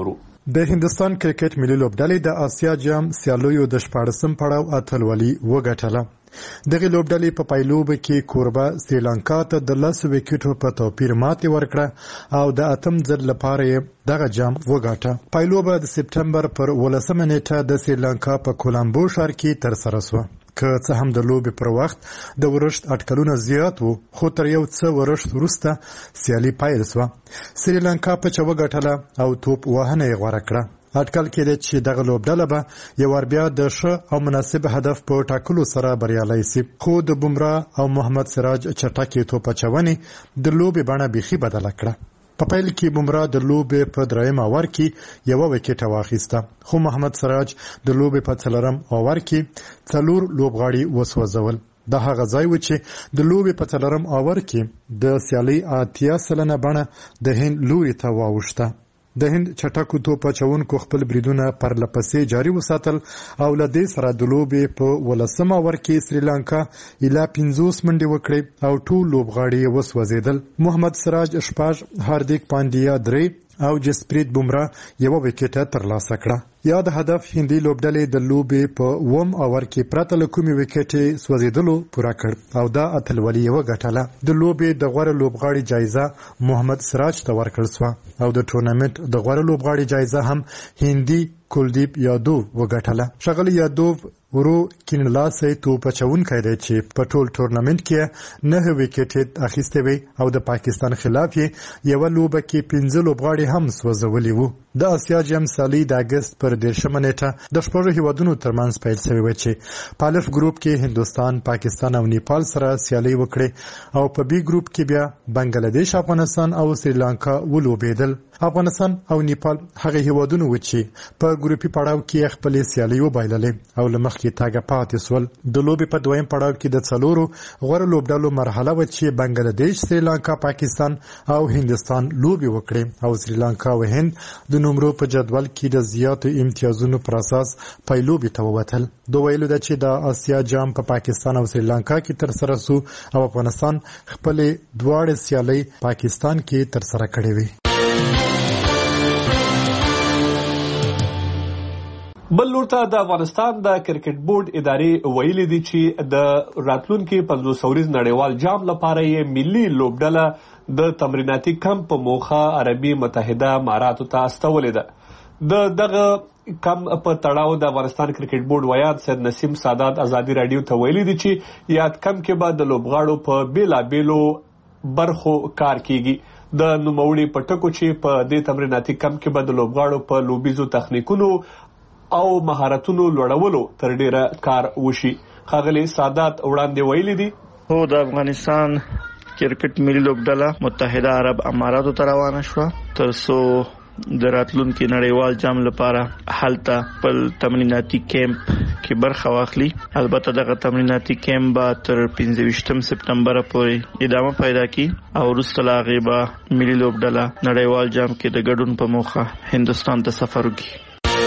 د هندستان کرکټ ملي لوبډلې د آسیا جام سیالیو د شپاړسم پړاو اتلولي وګټله. دغه لوبډلې په پایلوب کې کوربه سریلانکا ته د لس وکټو په توپیر ماتې ورکړه او د اتم ځل لپاره دغه جام وګاټه. پایلوب د سپټمبر پر ولسمه نیټه د سریلانکا په کولامبو ښار کې ترسره شوه. که څه هم د لوبې پر وخت د ورښت اټکلونه زیات وو، خو تر یو څه ورښت وروسته سیالي پیل شوه. سریلانکا په چا وګټله او توپ وهنه یې غوره کړه. اټکل کېده چې دغه لوبډله به یو ور بیا د ښه او مناسب هدف په ټاکلو سره بریالی شي، خو د بومرا او محمد سراج چټکې توپ اچونې د لوبې بڼه بیخي بدله کړه. په پیل کې بومرا د لوبې په دریم اوور کې یو وکټ واخیسته، خو محمد سراج د لوبې په څلورم اوور کې څلور لوبغاړي وسوځول. دا هغه ځای و چې د لوبې په څلورم اوور کې د سیالۍ اتیا سلنه بڼه د هند لوري ته واوښته. د هند چټکو توپ اچونکو خپل بریدونه پرلپسې جاري وساتل او له دې سره د لوبې په ولسم اوور کې سریلانکا اله پنځوس منډې وکړې او ټول لوبغاړي وسوځېدل. محمد سراج شپږ، هاردیک پانډیا درې او جسپریت بومرا یو وکټ ترلاسه کړه. یا د هدف هندي لوبډلې د لوبې په وم اوور کې پرته له کومې وکټې سوځېدلو پوره کړ او دا اتلولي یې وګټله. د لوبې د غوره لوبغاړي جایزه محمد سراج ته ورکړل شوه او د ټورنمنټ د غوره لوبغاړي جایزه هم هندي کلدیپ یادوو وګټله. ښاغلی یادوو ورو کینلاسي توپ اچونکی دی چې په ټول ټورنمنټ کې نه وکټې اخیستې وي او د پاکستان خلاف یې یوه لوبه کې پنځه لوبغاړي هم سوځولي وو. د آسیا جام سیالي د اګست پر دېرشمه نیټه د شپږو هیوادونو ترمنځ پیل شوې وه چې په الف ګروپ کې هندوستان، پاکستان او نیپال سره سیالي وکړې او په بي ګروپ کې بیا بنګلاديش، افغانستان او سریلانکا ولوبېدل. افغانستان او نیپال هغه هیوادونه و چې په ګروپي پړاو کې خپلې سیالۍ وبایللې او له مخکې تاګه پاتې سول. د لوبې په دویم پړاو کې د څلورو غوره لوبډلو مرحله وه چې بنګلاديش، سریلانکا، پاکستان او هندوستان لوبې وکړې او سریلانکا او هند د نمرو په جدول کې د زیاتو امتیازونو پر اساس پای لوبې ته ووتل. دوی ویلو ده چې د آسیا جام په پاکستان او سریلانکا کې ترسره شو او افغانستان خپلې دواړه سیالۍ پاکستان کې ترسره کړې وې. بل لور ته د افغانستان د کرکټ بورډ ادارې ویلي دي چې د راتلونکي پنځوس اوريز نړیوال جام لپاره یې ملي لوبډله د تمریناتي کمپ په موخه عربي متحده اماراتو ته استولې ده. د دغه کم په تړاو د افغانستان کرکټ بورډ ویاد سید نسیم سادات ازادي رادیو ته ویلي دي چې یاد کم کې به د لوبغاړو په بیلابیلو برخو کار کیږي. د نوموړي په ټکو چې په دې تمریناتي کمپ کې به د لوبغاړو په لوبیزو تخنیکونو او مهارتونو لوړولو تر ډیره کار وشي. ښاغلي سادات وړاندې ویلي دي هو د افغانستان کرکټ ملي لوبډله متحده عرب اماراتو ته روانه شوه تر څو د راتلونکي نړیوال جام لپاره هلته خپل تمریناتي کیمپ کې برخه واخلي. البته دغه تمریناتي کیمپ به تر پنځه ویشتم سپټمبر پورې ادامه پیدا کړي او وروسته له هغې به ملي لوبډله نړیوال جام کې د ګډون په موخه هندوستان ته سفر وکړي.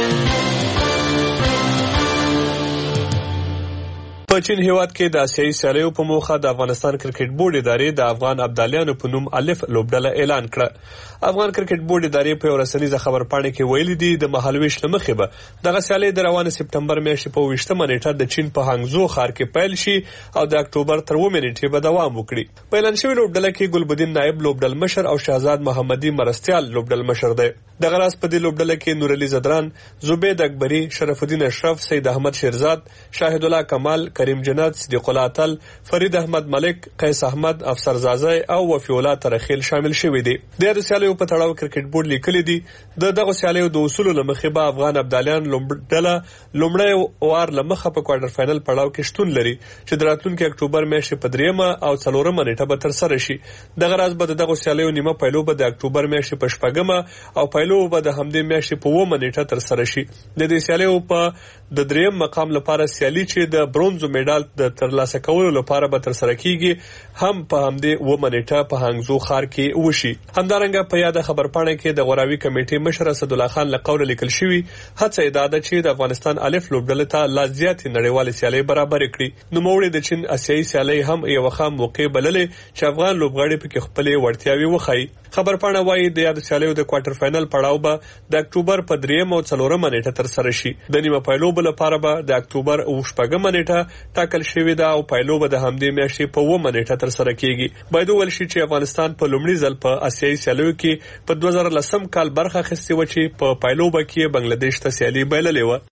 په چین هیواد کې د آسیایي سیالیو په موخه د افغانستان کرکټ بورډ ادارې د افغان ابدالیانو په نوم الف لوبډله اعلان کړه. افغان کرکټ بورډ ادارې په ورسنیزه خبرپاڼه کې ویلي دي د مهالويش لمخې به دغه سیالي د روانه سپټمبر میاشتې په ویشتمه نیټه د چین په هانګزو ښار کې پیل شي او د اکتوبر تر اوومې نیټې به دوام وکړي. په اعلان شوی لوبډله کې ګلبدین نائب لوبډل مشر او شهزاد محمدي مرستيال لوبډل مشر دی. دغه راز په دې لوبډله کې نور علي زدران، زبید اکبری، شرف الدین اشرف، سید احمد شیرزاد، شاهد الله کمال، کریم جنات، صدیق الله تل، فرید احمد ملک، قیس احمد، افسر زازی او وفی الله ترخیل شامل شوي دي. د سیالیو په تړاو کرکټ بورډ لیکلي دي د دغه سیالیو د اصولو لمخې به افغان ابدالیان لوبډله لومړی وار لمخه په کوارټر فائنل پړاو کې شتون لري چې د راتلونکي اکتوبر میاشتې په دریمه او څلورمه نیټه به ترسره شي. دغه راز به دغه سیالیو نیمه پایلو به د اکتوبر میاشتې په شپږمه او پایلو به د همدې میاشتې په اوومه نیټه ترسره شي. د دې سیالیو په د دریم مقام لپاره سیالي چې د برونز میډال د ترلاسه کولو لپاره به ترسره کیږي هم په همدې اوومه نیټه په هانګزو ښار کې وشي. همدارنګه په یاد خبرپاڼه کې د غوراوي کمیټې مشر اسد الله خان له قوله لیکل شوی هڅه یې دا ده چې د افغانستان الف لوبډله ته لا زیاتې نړیوالې سیالۍ برابر کړي. نوموړي د چین آسیایي سیالۍ هم یو ښه موقع بللې چې افغان لوبغاړي پکې خپلې وړتیاوې وښایي. خبرپاڼه وايي د یاد سیالیو د کوارټر فائنل پړاو به د اکتوبر په دریم او څلورم نیټه تر سره شي. د نیمه پایلوب لپاره به د اکتوبر او شپږم نیټه ټاکل شوې ده او پایلوب د همدې میاشتې په اوومه نیټه تر سره کیږي. باید وویل شي چې افغانستان په لومړي ځل په آسیایي سیالیو کې په دوه زره لسم کال برخه اخیستې و چې په پایلوب کې بنگلاديش ته سیالي بایللې و.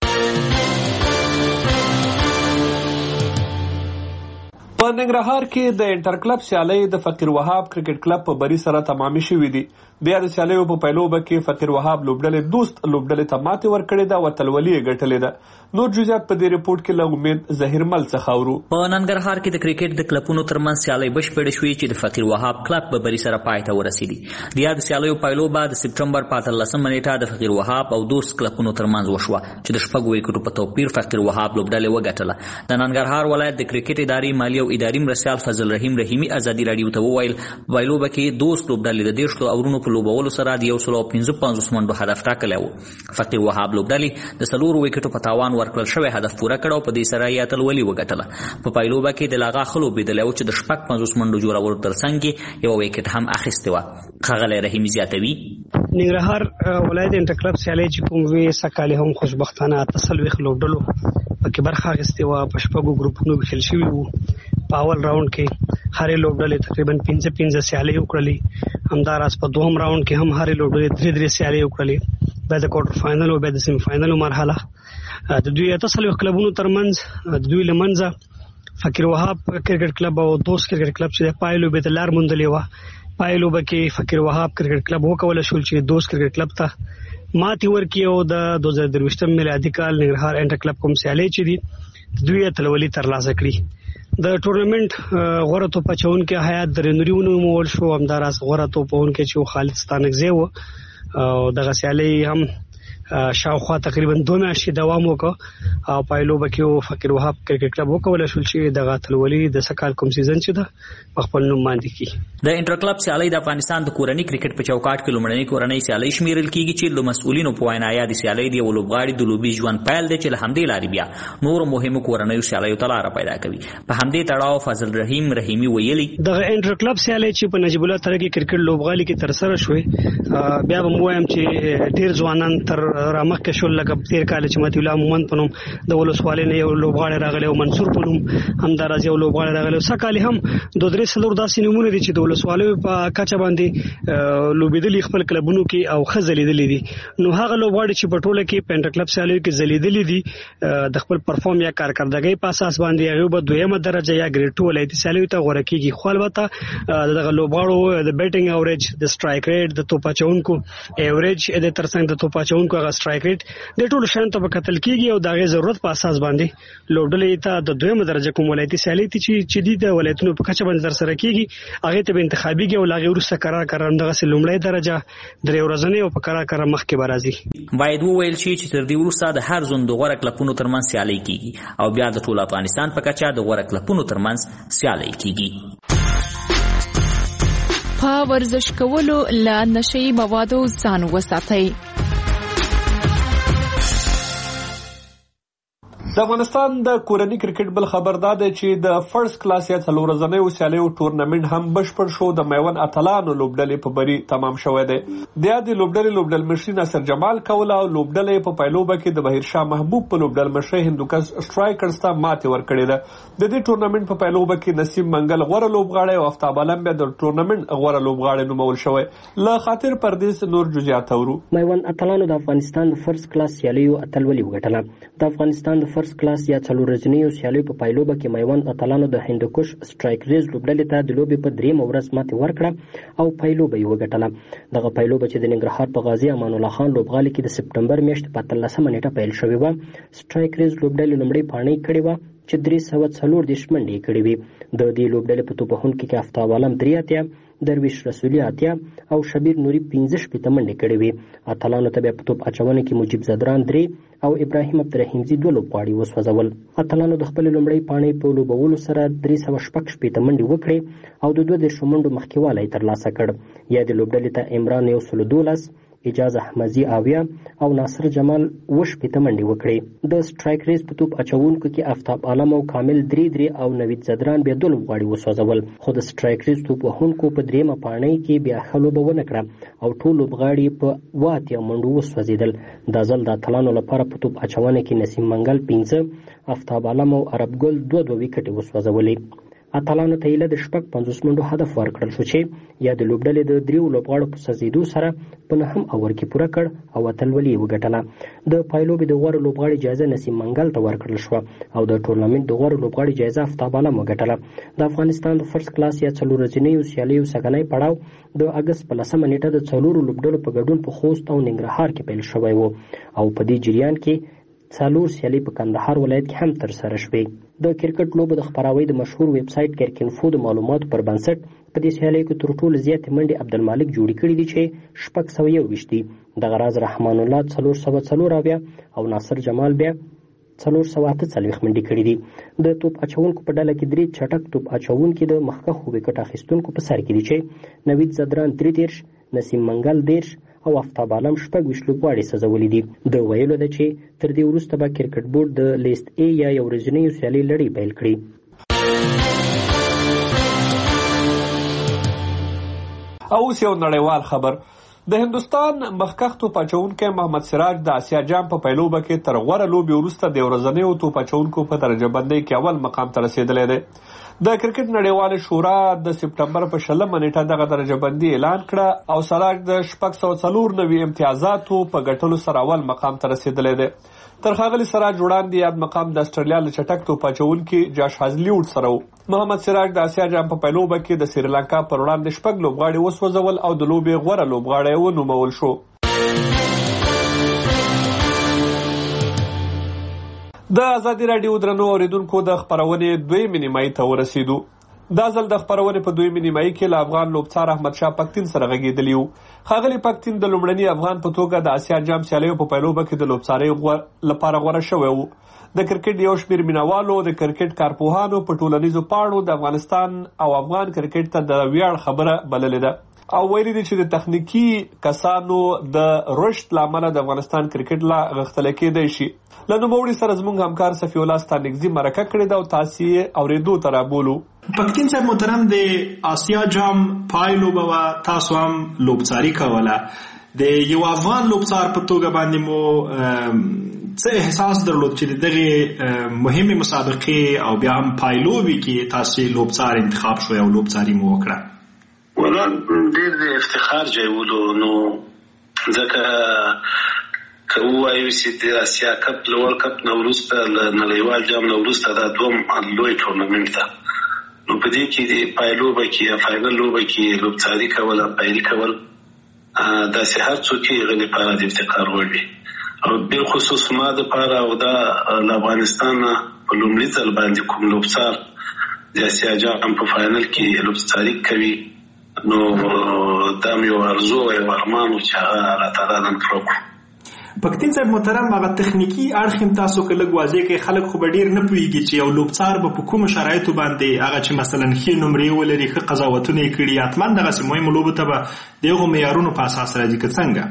په ننګرهار کې د انټر کلب سیالي د فقیر وهاب کرکټ کلب په بری سره تمامې شوې دي. د یاد سیالیو په پایلوب کې فقیر وهاب لوبډلې دوست لوبډلې ته ماتې ورکړې ده او اتلولي یې ګټلې ده. نور جزئیات په دې ریپورت کې له امید ظاهر مل څخه اورو. په ننګرهار کې د کرکټ د کلبونو ترمنځ سیالي بشپړه شوې چې د فقیر وهاب کلب په بری سره پای ته ورسېدي. د یاد سیالیو پایلوب د سپټمبر په اتلسمه نیټه د فقیر وهاب او دوست کلبونو ترمنځ وشوه چې د شپږو وکټو په توپیر فقیر وهاب لوبډلې وګټله. د ننګرهار ولایت د کرکټ ادارې مالی او اداري مرستیال فضل رحیم رحیمی ازادي رادیو ته وویل پایلوب کې دوست لوبډلې د دیشتو اورونو په لوبولو سره د یو سل او پنځه پنځوس منډو هدف ټاکلی و. فقیر وهاب لوبډلې د څلورو وکټو په تاوان ورکړل شوی هدف پوره کړ او په دې سره یې اتلولي وګټله. په پایلوب کې د لاغا خلو بېدلی و چې د شپږ پنځوس منډو جوړولو ترڅنګ یو وکټ هم اخیستې وه. ښاغلی رحیمي زیاتوي ننګرهار ولایت انټر کلب سیالۍ چې کوم وي سږ هم خوشبختانه اته څلوېښت لوبډلو پکې برخه اخیستې وه. په شپږو ګروپونو ویشل شوي وو. په اول راوند کې هرې لوبډلې تقریبا پنځه پنځه سیالۍ وکړلې. همداراز په دوهم راوند کې هم هرې لوبډلې درې درې سیالۍ وکړلې. بیا د کوارټر فائنل او بیا د سیمی فائنل مرحله د دوی اته څلوېښت کلبونو ترمنځ د دوی له منځه فقیر وهاب کرکټ کلب او دوست کرکټ کلب چې پای لوبې ته لار موندلې وه. پای لوبه کې فقیر وهاب کرکټ کلب وکولی شول چې دوست کرکټ کلب ته ماتې ورکړي او د دوه زره درویشتم میلادي کال ننګرهار انټر کلب کوم سیالۍ چې دي دوی اتلولي ترلاسه کړي. د ټورنمنټ غوره توپ اچونکي حیات درنوري ونومول شو. همداراز غوره توپ اچونکي چې خالد ستانکزی و او دغه سیالۍ هم شاوخوا تقریبا دوه میاشتې دوام وکړ او پایلوب کې فقیر وهاب کرکټ کلب وکولی شول چې دغه اتلولي د سکال کوم سیزن چې ده په خپل نوم باندې کړي. د انټر کلب سیالۍ د افغانستان د کورنۍ کرکټ په چوکاټ کې لومړنۍ کورنۍ سیالۍ شمیرل کیږي چې د مسؤلینو په وینا یا د سیالۍ د لوبغاړي د لوبي ژوند پیل دی چې له همدې لارې بیا نور مهمو کورنۍ سیالیو ته لار پیدا کوي. په همدې تړاو فضل رحیم رحیمی ویلي دغه انټر کلب سیالۍ چې په نجیب الله ترکی کرکټ لوبغالي کې تر سره شوې بیا به مو وایم چې ډیر ځوانان تر رامخکې شول لکه تیر کال چې متي الله مومن په نوم د ولسوالۍ نه یو لوبغاړی راغلی او منصور په نوم همداراز یو لوبغاړی راغلی. سکال هم دوه درې څلور داسې نومونه دي چې د ولسوالیو په کچه باندې لوبېدلي خپل کلبونو کې او ښه ځلېدلي دي. نو هغه لوبغاړي چې په ټوله کې په انټر کلب سیالیو کې ځلېدلي دي د خپل پرفارم یا کارکردګۍ په اساس باندې هغوی به دویمه درجه یا ګریډ ټو ولایتي سیالیو ته غوره کېږي. خو البته دغه لوبغاړو د بیټینګ اوریج د سټرایک ریټ د توپ اچونکو ایوریج د ترڅنګ د توپ اچونکو هغه سټرایک ریټ د ټولو شیانو ته به کتل کېږي او د هغې ضرورت په اساس باندې لوبډلې ته د دویمه درجه کوم ولایتي سیالۍ چې دي د ولایتونو په کچه باندې ترسره کېږي هغې ته به انتخابېږي او له هغې وروسته قرار قرار همدغسې لومړۍ درجه درې ورځنۍ او په قرار قرار مخکې به راځي. باید وویل شي چې تر دې وروسته د هر زون د غوره کلبونو ترمنځ سیالۍ کېږي او بیا د ټول افغانستان په کچه د غوره کلبونو ترمنځ سیالۍ کېږي. په ورزش کولو له نشه‌يي موادو ځان وساتئ. د افغانستان د کورنۍ کرکټ بل خبر دا دی چې د فرست کلاس یا څلور ورځنیو سیالیو ټورنمنټ هم بشپړ شو. د میوند اتلانو لوبډلې په بری تمام شوی دی. د یادې لوبډلې لوبډل مشري ناصر جمال کوله او لوبډلې په پایلوبه کې د بهیر شاه محبوب په لوبډل مشري هندوکش سټرایکرز ته ماتې ورکړې ده. د دې ټورنمنټ په پایلوبه کې نسیم منګل غوره لوبغاړی او افتاب عالم بیا د ټورنمنټ غوره لوبغاړی نومول شوی. له خاطر پردیس نور جزئیات اورو. میوند اتلانو د افغانستان د فرست کلاس سیالیو اتلولي وګټله. د افغانستان د فرست کلاس یا څلور ورځنیو سیالیو په پایلوبه کې میوند اتلانو د هندوکش سټرایکرز لوبډلې ته د لوبې په درېیمه ورځ ماتې ورکړه او پایلوبه یې وګټله. دغه پایلوبه چې د ننګرهار په غازي امان الله خان لوبغالي کې د سپټمبر میاشتې په اتلسمه نیټه پیل شوې وه. سټرایکرز لوبډلې لومړۍ پاڼۍ کړې وه چې درې سوه څلور دېرش منډې یې کړې وې. د دې لوبډلې په توپ وهونکي کې افتاب عالم درې اتیا، درویش رسولي اتیا او شبیر نوري پنځه شپېته منډې کړې وې. اتلانو ته بیا په توپ اچونه کې مجیب زدران درې او ابراهیم عبدالرحیمزي دوه لوبغاړي وسوځول. اتلانو د خپلې لومړۍ پاڼۍ په لوبولو سره درې سوه شپږ شپېته منډې وکړې او د دوه دېرشو منډو مخکېوالی ترلاسه کړ. یا د لوبډلې ته عمران یو سلو دولس، اجاز احمدي اویا او ناصر جمال وش پته منډي وکړي. د سټرایک ریس په توپ اچونکو کې آفتاب عالم او کامل درې درې او نوید زدران بیا دوه لوبغاړي وسوځول، خو د سټرایک ریس توپ وهونکو په دریمه پاڼۍ کې بیا ښه لوبه ونه کړه او ټول لوبغاړي په اوه اتیا منډو وسوځېدل. دا ځل د اتلانو لپاره په توپ اچونه کې نسیم منګل پنځه، آفتاب عالم او عرب ګل دوه دوه ویکټې وسوځولې. اتلانو ته یې د شپږ پنځوس منډو هدف ورکړل شو چې یا د لوبډلې د دریو لوبغاړو په سوځېدو سره په نهم اوور کې پوره کړ او اتلولي یې وګټله. د پایلوبې د غوره لوبغاړي جایزه نسیم منګل ته ورکړل شوه او د ټورنمنټ د غوره لوبغاړي جایزه آفتاب عالم وګټله. د افغانستان د فرست کلاس یا څلور ورځنیو سیالیو سږنی پړاو د اګست په لسمه نیټه د څلورو لوبډلو په ګډون په خوست او ننګرهار کې پیل شوی و او په دې جریان کې څلور سیالي په کندهار ولایت کې هم ترسره شوې. د کرکټ لوبو د خپراوي د مشهور ویب سایټ کرکینفو د معلوماتو پر بنسټ په دې سیالیو کې تر ټولو زیاتې منډې عبدالمالک جوړې کړي دي چې شپږ سوه یو ویشت دي. دغه راز رحمان الله څلور سوه څلور اویا او ناصر جمال بیا څلور سوه اته څلوېښت منډې کړي دي. د توپ اچونکو په ډله کې درې چټک توپ اچونکي د مخکښو ویکټ اخیستونکو په سر کې دي چې نوید زدران درې دېرش، نسیم منګل دېرش او آفتاب عالم شپږ ویشت لوبغاړي سوځولي دي. د ویلو ده چې تر دې وروسته به کرکټ بورډ د لیست ای یا یو ورځنیو سیالۍ لړۍ پیل کړي. او اوس یو نړیوال خبر. د هندوستان مخکښ توپ اچوونکی محمد سراج د اسیا جام په پیلوبه کې تر غوره لوبې وروسته د ورځنیو توپ اچوونکو په درجه بندۍ کې اول مقام ته رسېدلی دی. د کرکټ نړیوالې شورا د سپټمبر په شلمه نیټه دغه درجه بندي اعلان کړه او سراج د شپږ سوه څلور نوي امتیازاتو په ګټلو سره اول مقام ته رسېدلی دی. تر ښاغلي سراج وړاندې یاد مقام د اسټرالیا له چټک توپ اچوونکي جاش هازلیوډ سره و. محمد سراج د اسیا جام په پیلوبه کې د سریلانکا پر وړاندې شپږ لوبغاړي وسوځول او د لوبې غوره لوبغاړی ونومول شو. د ازادي راډیو درنو اوریدونکو د خپرونې دویمې نیمایي ته ورسېدو. دا ځل د خپرونې په دویمې نیمایي کې له افغان لوبڅار احمدشاه پښتین سره غږېدلي وو. ښاغلي پښتین د لومړني افغان په توګه د اسیا جام سیالیو په پیلوبه کې د لوبڅارۍ لپاره غوره شوی وو. د کرکټ یو شمېر مینوالو د کرکټ کارپوهانو په ټولنیزو پاڼو د افغانستان او افغان کرکټ ته د ویاړ خبره بللې ده او ویلي دي چې د تخنیکي کسانو د رشد له امله د افغانستان کرکټ لا غښتلی کېدی شي. له نوموړي سره زموږ همکار صفي الله ستانکزي مرکه کړې ده او تاسو یې اورېدو ته رابولو. پښتین صاحب محترم، د آسیا جام پایلوبه وه، تاسو هم لوبڅاري کوله. د یو افغان لوبڅار په توګه باندې مو څه احساس درلود چې د دغې مهمې مسابقې او بیا هم پایلوبې کې تاسو لوبڅار انتخاب شوی او لوبڅاري مو وکړه؟ والله ډېر د افتخار ځای ولو، نو ځکه که ووایو چې د اسیا کپ له ورلډ کپ نه وروسته له نړیوال جام نه وروسته دا دوم لوی ټورنمنټ ده، نو په دې کې د پایلوبه کې یا فاینل لوبه کې لوبڅاري کول او پایلي کول داسې هر څوک یې هغه لپاره د افتخار وړ وي او بالخصوص ما دپاره او دا له افغانستان نه په لومړي ځل باندې کوم لوبڅار د اسیا جام په فاینل کې لوبڅاري کوي، نو دا مې یو ارزو او یو ارمان و چې هغه الله تعالی نن پوره کړو. پښتین صاحب محترم، هغه تخنیکی اړخ هم تاسو که لږ واضح کړئ، خلک خو به ډېر نه پوهېږي چې یو لوبڅار به په کومو شرایطو باندې هغه چې مثلا ښې نمرې ولري، ښه قضاوتونه یې کړي، حتما دغسې مهمو لوبو ته به د هغو معیارونو په اساس راځي که څنګه؟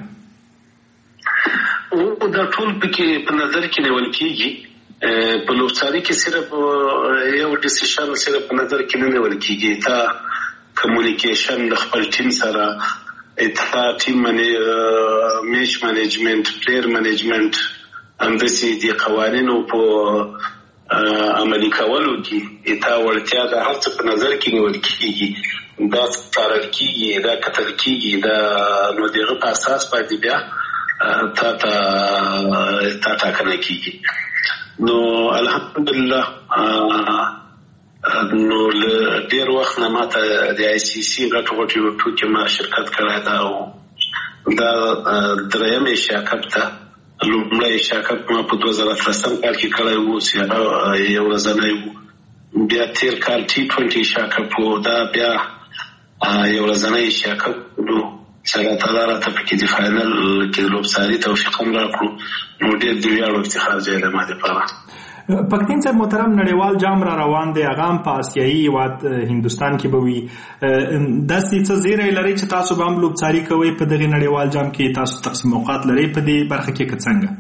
دا ټول پکې په نظر کې نیول کېږي. په لوبڅاري کې صرف یو ډیسیشن صرف په نظر کې نه نیول کېږي، تا کمیونیکیشن د خپل ټیم سره، اتا ټیم میچ مینجمنت، پلیر مینجمنت، همداسې د قوانینو په عملي کولو کې اتا وړتیا د هر څه په نظر کې نیول کېږي، دا څارل کېږي، دا کتل کېږي، دا نو د هغه په اساس باندې بیا تا تا ټاکنه کېږي. نو الحمدلله نو له ډېر وخت نه ماته د آی سی سی غټو غټو یوټو کې ما شرکت کړی ده او دا دریم ایشیا کپ ته لومړی ایشیا کپ ما په دوه زره اتلسم کال کې کړی و چې هغه یو ورځنی و، بیا تېر کال ټي ټوینټي ایشیا کپ و، دا بیا یو ورځنی ایشیا کپ و چې الله تعالی راته پکې د فاینل کې د لوبڅاري توفیق هم راکړو، نو ډېر د ویاړ او افتخار ځای دی ما دپاره. پښتون صاحب محترم نړیوال جام را روان دی هغه په آسیایي هیواد هندستان کې به وي داسې څه زیری لري چې تاسو به هم لوبڅاري کوئ په دغه نړیوال جام کې تاسو تقسیم اوقات لري په دې برخه کې که څنګه؟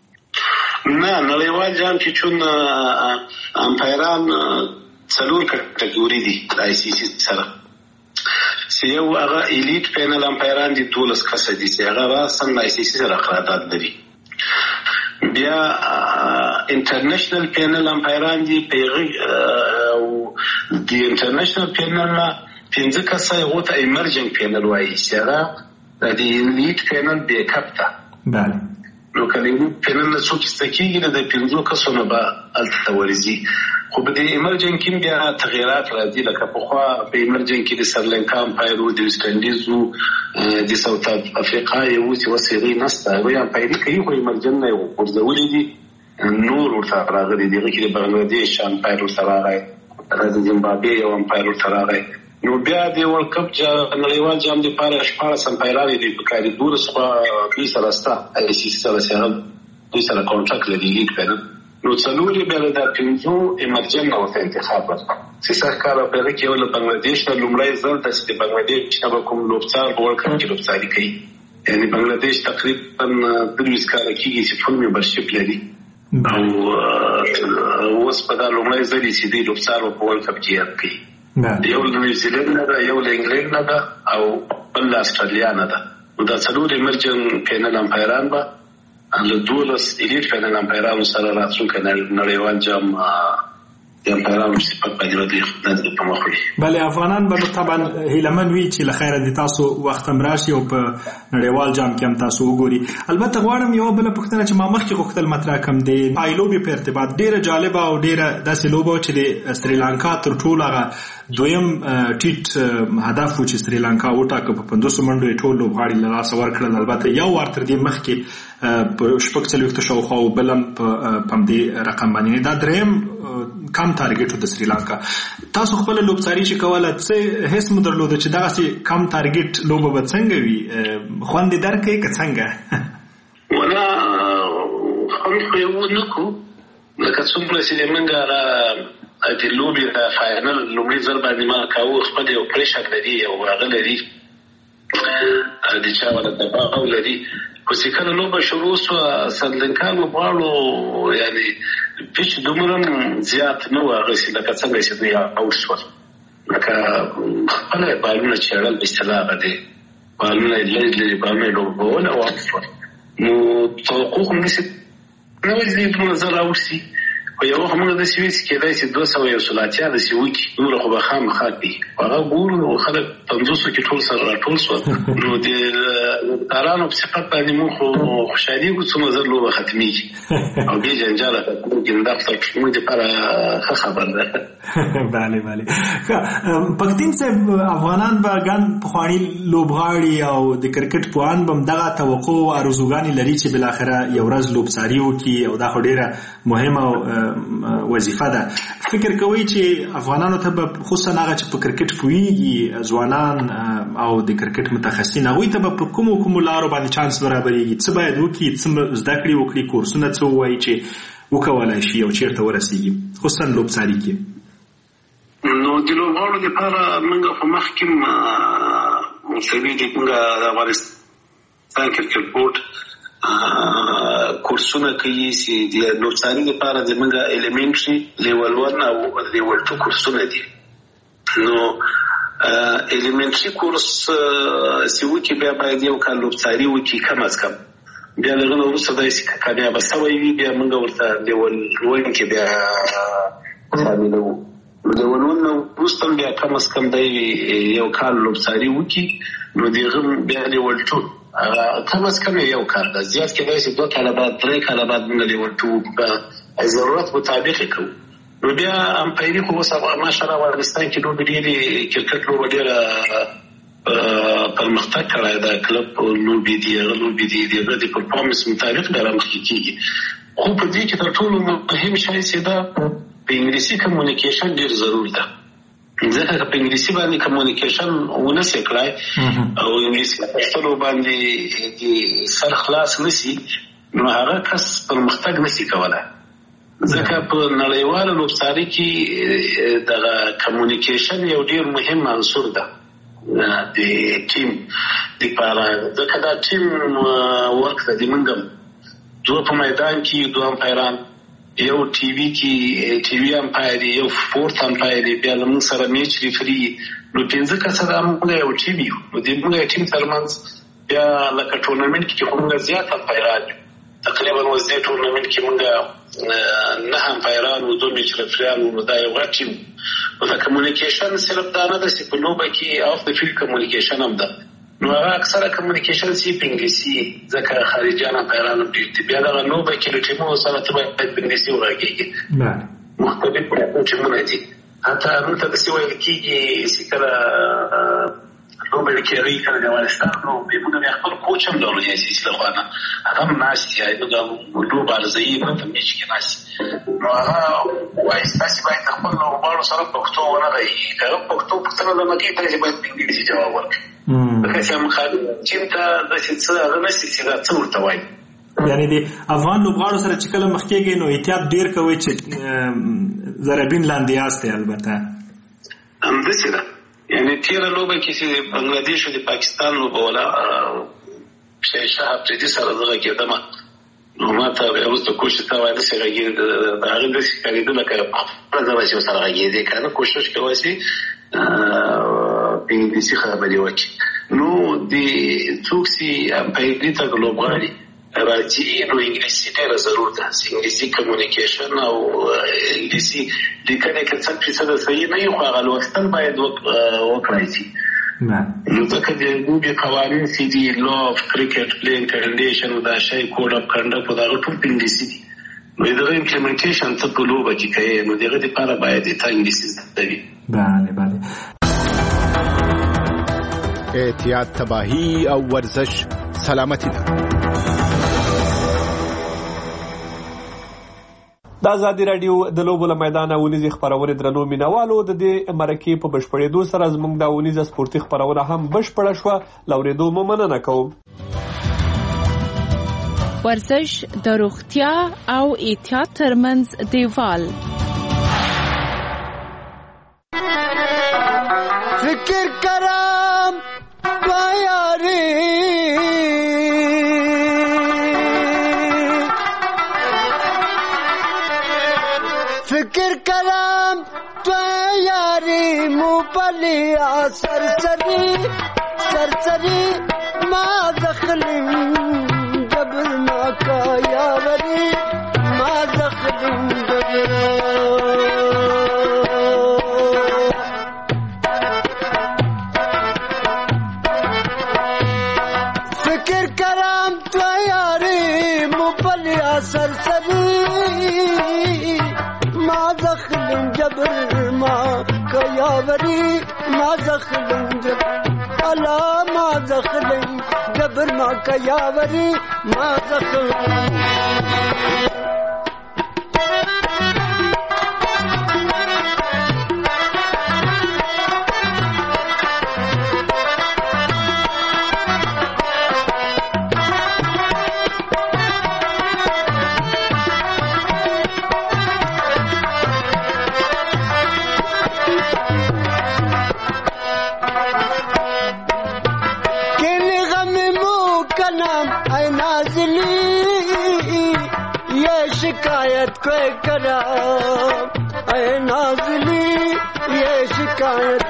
نه نړیوال جام کې چون امپایران څلور کټګوري دي د آی سی سی سره سیو هغه الیټ پینل امپایران دي دولس کسه دي چې هغه راسن د آی سی سی سره قرارداد لري. بیا انټرنیشنل پینل امپایران دي پیغه او د انټرنیشنل پینل نه پنځه کسه یو ته ایمرجنګ پینل وایي چې هغه د الیټ پینل بیک اپ ته. بله نو کله پینل نه څوک استکیږي د پنځو کسو نه به الته ورزي خو په دې ایمرجنګ کې بیا تغیرات راځي لکه پخوا په ایمرجنګ کې د سرلنکا امپایر او د ویسټ انډیز او د ساوث افریقا یو څه وسیری نسته وي امپایر کوي خو ایمرجنګ نه ورځولې دي نور ورته راغلي دي چې د بنگلاديش امپایر ورته راغی د زیمبابوې یو امپایر ورته راغی. نو بیا د ورلد کپ نړیوال جام د پاره شپږ امپایران دي په کاري دور سره دوی سره ستا آی سی سی سره سره دوی سره کانټراکټ لري لیګ پینل. نو څلوري بیا د پنځو ایمرجن او انتخاب ورته چې څه کار په دې کې ول بنگلاديش ته لومړی ځل د بنگلاديش نه کوم لوبڅار ورلد کپ کې لوبڅاري کوي یعنی بنگلاديش تقریبا درویس کال کېږي چې فل ممبرشپ لري او اوس په دا لومړی ځل چې د لوبڅار په ورلد کپ کې یاد کوي. یو د نیوزیلند نه ده یو د انګلند نه ده او بل استرالیا نه ده. نو دا څلور ایمرجن پینل امپایران به له دولس الیټ پینل امپایرانو سره راتلونکی نړیوال جام د امپایرانو صفت باندې باندې په مخ وي. بله افغانان به طبعا هیلمن وي چې له خیره د تاسو وخت هم راشي او په نړیوال جام کې هم تاسو وګوري. البته غواړم یو بله پوښتنه چې ما مخکې غوښتل مطرح کړم د پایلوبې په ارتباط ډېره جالبه او ډېره داسې لوبه چې د سریلانکا تر ټولو هغه دویم ټیټ هدف و چې سریلانکا وټاکه په پنځوسو منډو یې ټول لوبغاړي له لاسه ورکړل. البته یو وار تر دې مخکې په شپږ څلوېښتو شاوخوا او بل هم په همدې رقم باندې دا دریم کم تارګټ د سریلانکا. تاسو خپل لوبڅاري چې کوله څه هیڅ مو درلوده چې دغه کم تارګټ لوبه به څنګه وي خوند درکې که څنګه؟ ولا خوند خو یې ونکو لکه څومره چې موږ را د لوبې د فاینل لومړي ځل باندې ما کاوه خپل یو پریشر لري او هغه لري د چا ولا دباو لري خو چې کله لوبه شروع سوه سریلانکا لوبغاړو یعنی پیچ دومره زیات نه و هغسې لکه څنګه چې دوی اوټ شول لکه خپله بالونه چېړل په اصطلاح هغه دی بالونه یې لرې لرې بالونه یې لوبول او اوټ شول. نو توقع خو همداسې نه وي چې دومره زر اوټ شي خو یو وخت موږ داسې وي چې کېدای شي دوه سوه یو سل اتیا داسې وکړي دومره خو به خامخا کوي هغه ګورو نو خلک پنځوسو کې ټول سره راټول شول نو د لوبغاړانو په صفت باندې موږ خو خوشحالېږو څومره زر لوبه ختمېږي او بې جنجاله ختمېږي دا خو موږ دپاره ښه خبر ده. بله بله ښه پښتین صاحب افغانان به ګڼ پخواني لوبغاړي او د کرکټ پوهان به همدغه توقع او ارزوګانې لري چې بالاخره یو ورځ لوبڅاري وکړي او دا خو ډېره مهمه وظیفه ده. فکر کوي چې افغانانو ته به خصوصا هغه چې په کرکټ پوهیږي ځوانان او د کرکټ متخصصین هغوی ته به په کومو کومو لارو باندې چانس برابرېږي څه باید وکړي څه زده کړې وکړي کورسونه څه ووایي چې وکولی شي او چېرته ورسېږي خصوصا لوبڅاري کې؟ نو د لوبغاړو دپاره موږ په مخکې مسوي د موږ د افغانستان کرکټ بورډ کورسونه کوي چې د لوبڅاري لپاره د موږ ایلیمنټري لیول ون او لیول ټو کورسونه دي. نو ایلیمنټري کورس چې وکړي بیا باید یو کال لوبڅاري وکړي کم از کم بیا له هغه نه وروسته داسې کامیابه سوی وي بیا موږ ورته لیول ون کې بیا شاملوو. لیول ون نه وروسته بیا کم از کم دی یو کال لوبڅاري وکړي نو د هغه بیا لیول ټو کم از کم یو کال ده زیات کېدای شي دوه کاله بعد درې کاله بعد موږ لیول ټو په ضرورت مطابق یې کوو. نو بیا امپایري خو اوس ماشاءالله افغانستان کې لوبې ډېرې کرکټ لوبه ډېره پرمختګ کړی ده کلب لوبې دي هغه لوبې دي د هغه د پرفارمنس مطابق بیا رامخکې کېږي خو په دې کې تر ټولو مهم شی چې ده په انګلیسي کمیونیکیشن ډېر ضرور ده ځکه که په انګلیسي باندې کمیونیکیشن ونسې کړی او انګلیسي پښتلو باندې د سر خلاص نسي نو هغه کس پرمختګ نسي کولی. ځکه په نړیواله لوبساري کې دغه کمیونیکیشن یو ډیر مهم عنصر ده د ټیم لپاره. ځکه دا ټیم ورک د منګم دوه په میدان کې دوه امپایران، یو ټي وي کې ټي وي امپایر، یو فورت امپایر، بیا موږ سره میچ ریفري، نو پنځه کسه دا موږ یو ټیم یو. نو د موږ ټیم ترمنځ بیا لکه ټورنمنت کې موږ زیات امپایران تقریبا وځي ټورنمنت کې موږ نه امپایران او دوه میچ ریفریان، نو دا یو غټ ټیم. نو دا کمیونیکیشن صرف دا نه ده چې په لوبه کې اف د فیلډ کمیونیکیشن هم ده، نو هغه اکثره کمیونیکیشن سی په انګلیسي، ځکه خارجيان امپایران ډېر بیا دا لوبه کې د ټیمونو سره ته باید په انګلیسي وراګيږي. مختلف ټیمونه دي، حتی موږ ته څه ویل کېږي چې کله لوبه کې ری کله د افغانستان نو به موږ خپل کوچ هم درلود چې څه خوانه هغه ناشتي ایدو د لوبه ارزي په میچ کې ناشتي، نو هغه وایي تاسو باید خپل لوبغاړو سره پښتو ورغی، هغه پښتو پښتنه د مکه تاسو باید په انګلیسي جواب ورکړئ. که چې مخالف چې دا د څه هغه نشي چې دا څه ورته وایي. یعنی د افغان لوبغاړو سره چې کله مخ کېږي نو احتیاط ډیر کوي چې ضربین لاندې یاسته. البته همداسې ده، یعنی تیره لوبه کې چې بنگلاديش او د پاکستان لوبه ولا شاه افریدي سره دغه کېدم، نو ماته به اوس د کوشش ته وایي چې راګي د هغه د سکري د لکه په ځای چې سره راګي دې کنه کوشش کوي چې په انګلیسي خبرې وکړي. نو د څوکسي په دې ته لوبغاړي راځي، نو انګلیسي ډېره ضرور ده، انګلیسي کمیونیکیشن او انګلیسي لیکنه کې څه څه د صحیح نه یو هغه لوستل باید وکړای شي. نو ځکه د دوی قوانین سي دي لا اف کرکټ پلیینګ کنډیشن او دا شی کوډ اف کنډکټ دا ټول په انګلیسي دي، نو دا امپلیمنټیشن څه په لوبه کې کوي، نو دغه لپاره باید ته انګلیسي زده وي. بله بله. احتیاط تباهی او ورزش سلامتی ده. د ازادي رادیو د لوبو له میدانه ونیزي خبرونه درنو مینوالو، د دې مرکې په بشپړېدو سره زموږ د ونیزه سپورتي خبرونه هم بشپړه شوه. لورېدو مو مننه کوم. ورزش د روغتیا او احتیاط ترمنځ دیوال. فکر کرم بیاری فکر کرم تو یاری موبلیا سرسری سرسری ما دخلم جبر ما کا یاوری ما دخلم جبر فکر کرم تو یاری موبلیا سرسری ما دخلم جبر ما کیاوری ما دخلم جبر الا ما دخلم جبر ما کیاوری ما دخلم शिकायत कोई करा ऐ नाज़ली ये शिकायत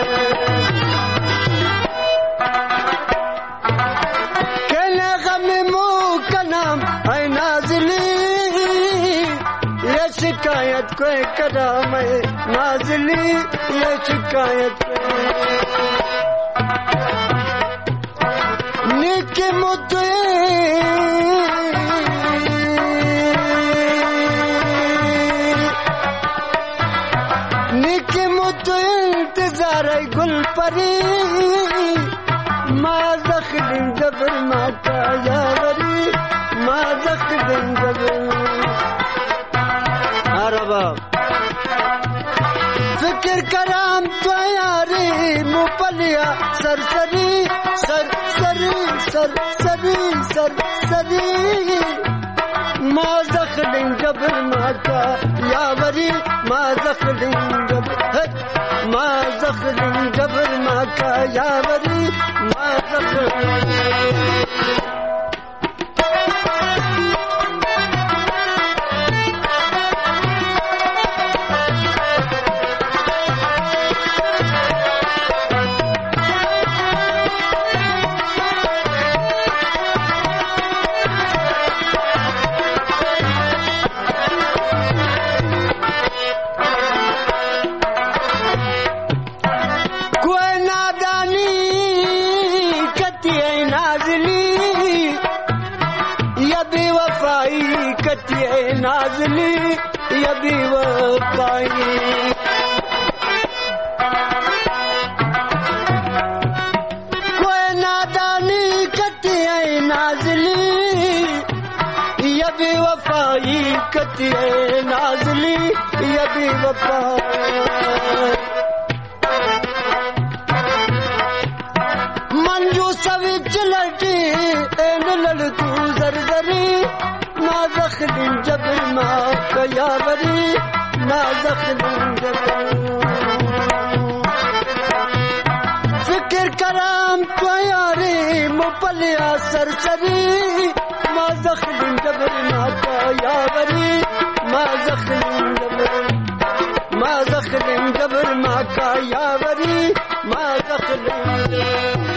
केले गम मुँह का नाम ऐ नाज़ली ये शिकायत कोई करा मैं नाज़ली ये शिकायत निके मुद्दे गुल परी माँ दखलिं जबर माँ का यावरी माँ दखलिं जबर अरबा फिक्र कराम तो यारी मुपलिया सरसरी सरसरी सरसरी सरसरी ما زخلين جبر ما كا يا وري ما زخلين جبر ما زخلين جبر ما كا يا وري ما زخلين नाज़ली यदि वफ़ाई कोई नादानी कती ऐं नाज़ली यदि वफ़ाई कती ऐं नाज़ली यदि वफ़ाई मंजू सविच लटी ऐन लड़तू ज़रज़री ما زخلين جبر ما يا بري ما زخلين جبر فكر كلام طياري مبليا سرسري ما زخلين جبر ما يا بري ما زخلين جبر ما زخلين جبر ما يا بري ما زخلين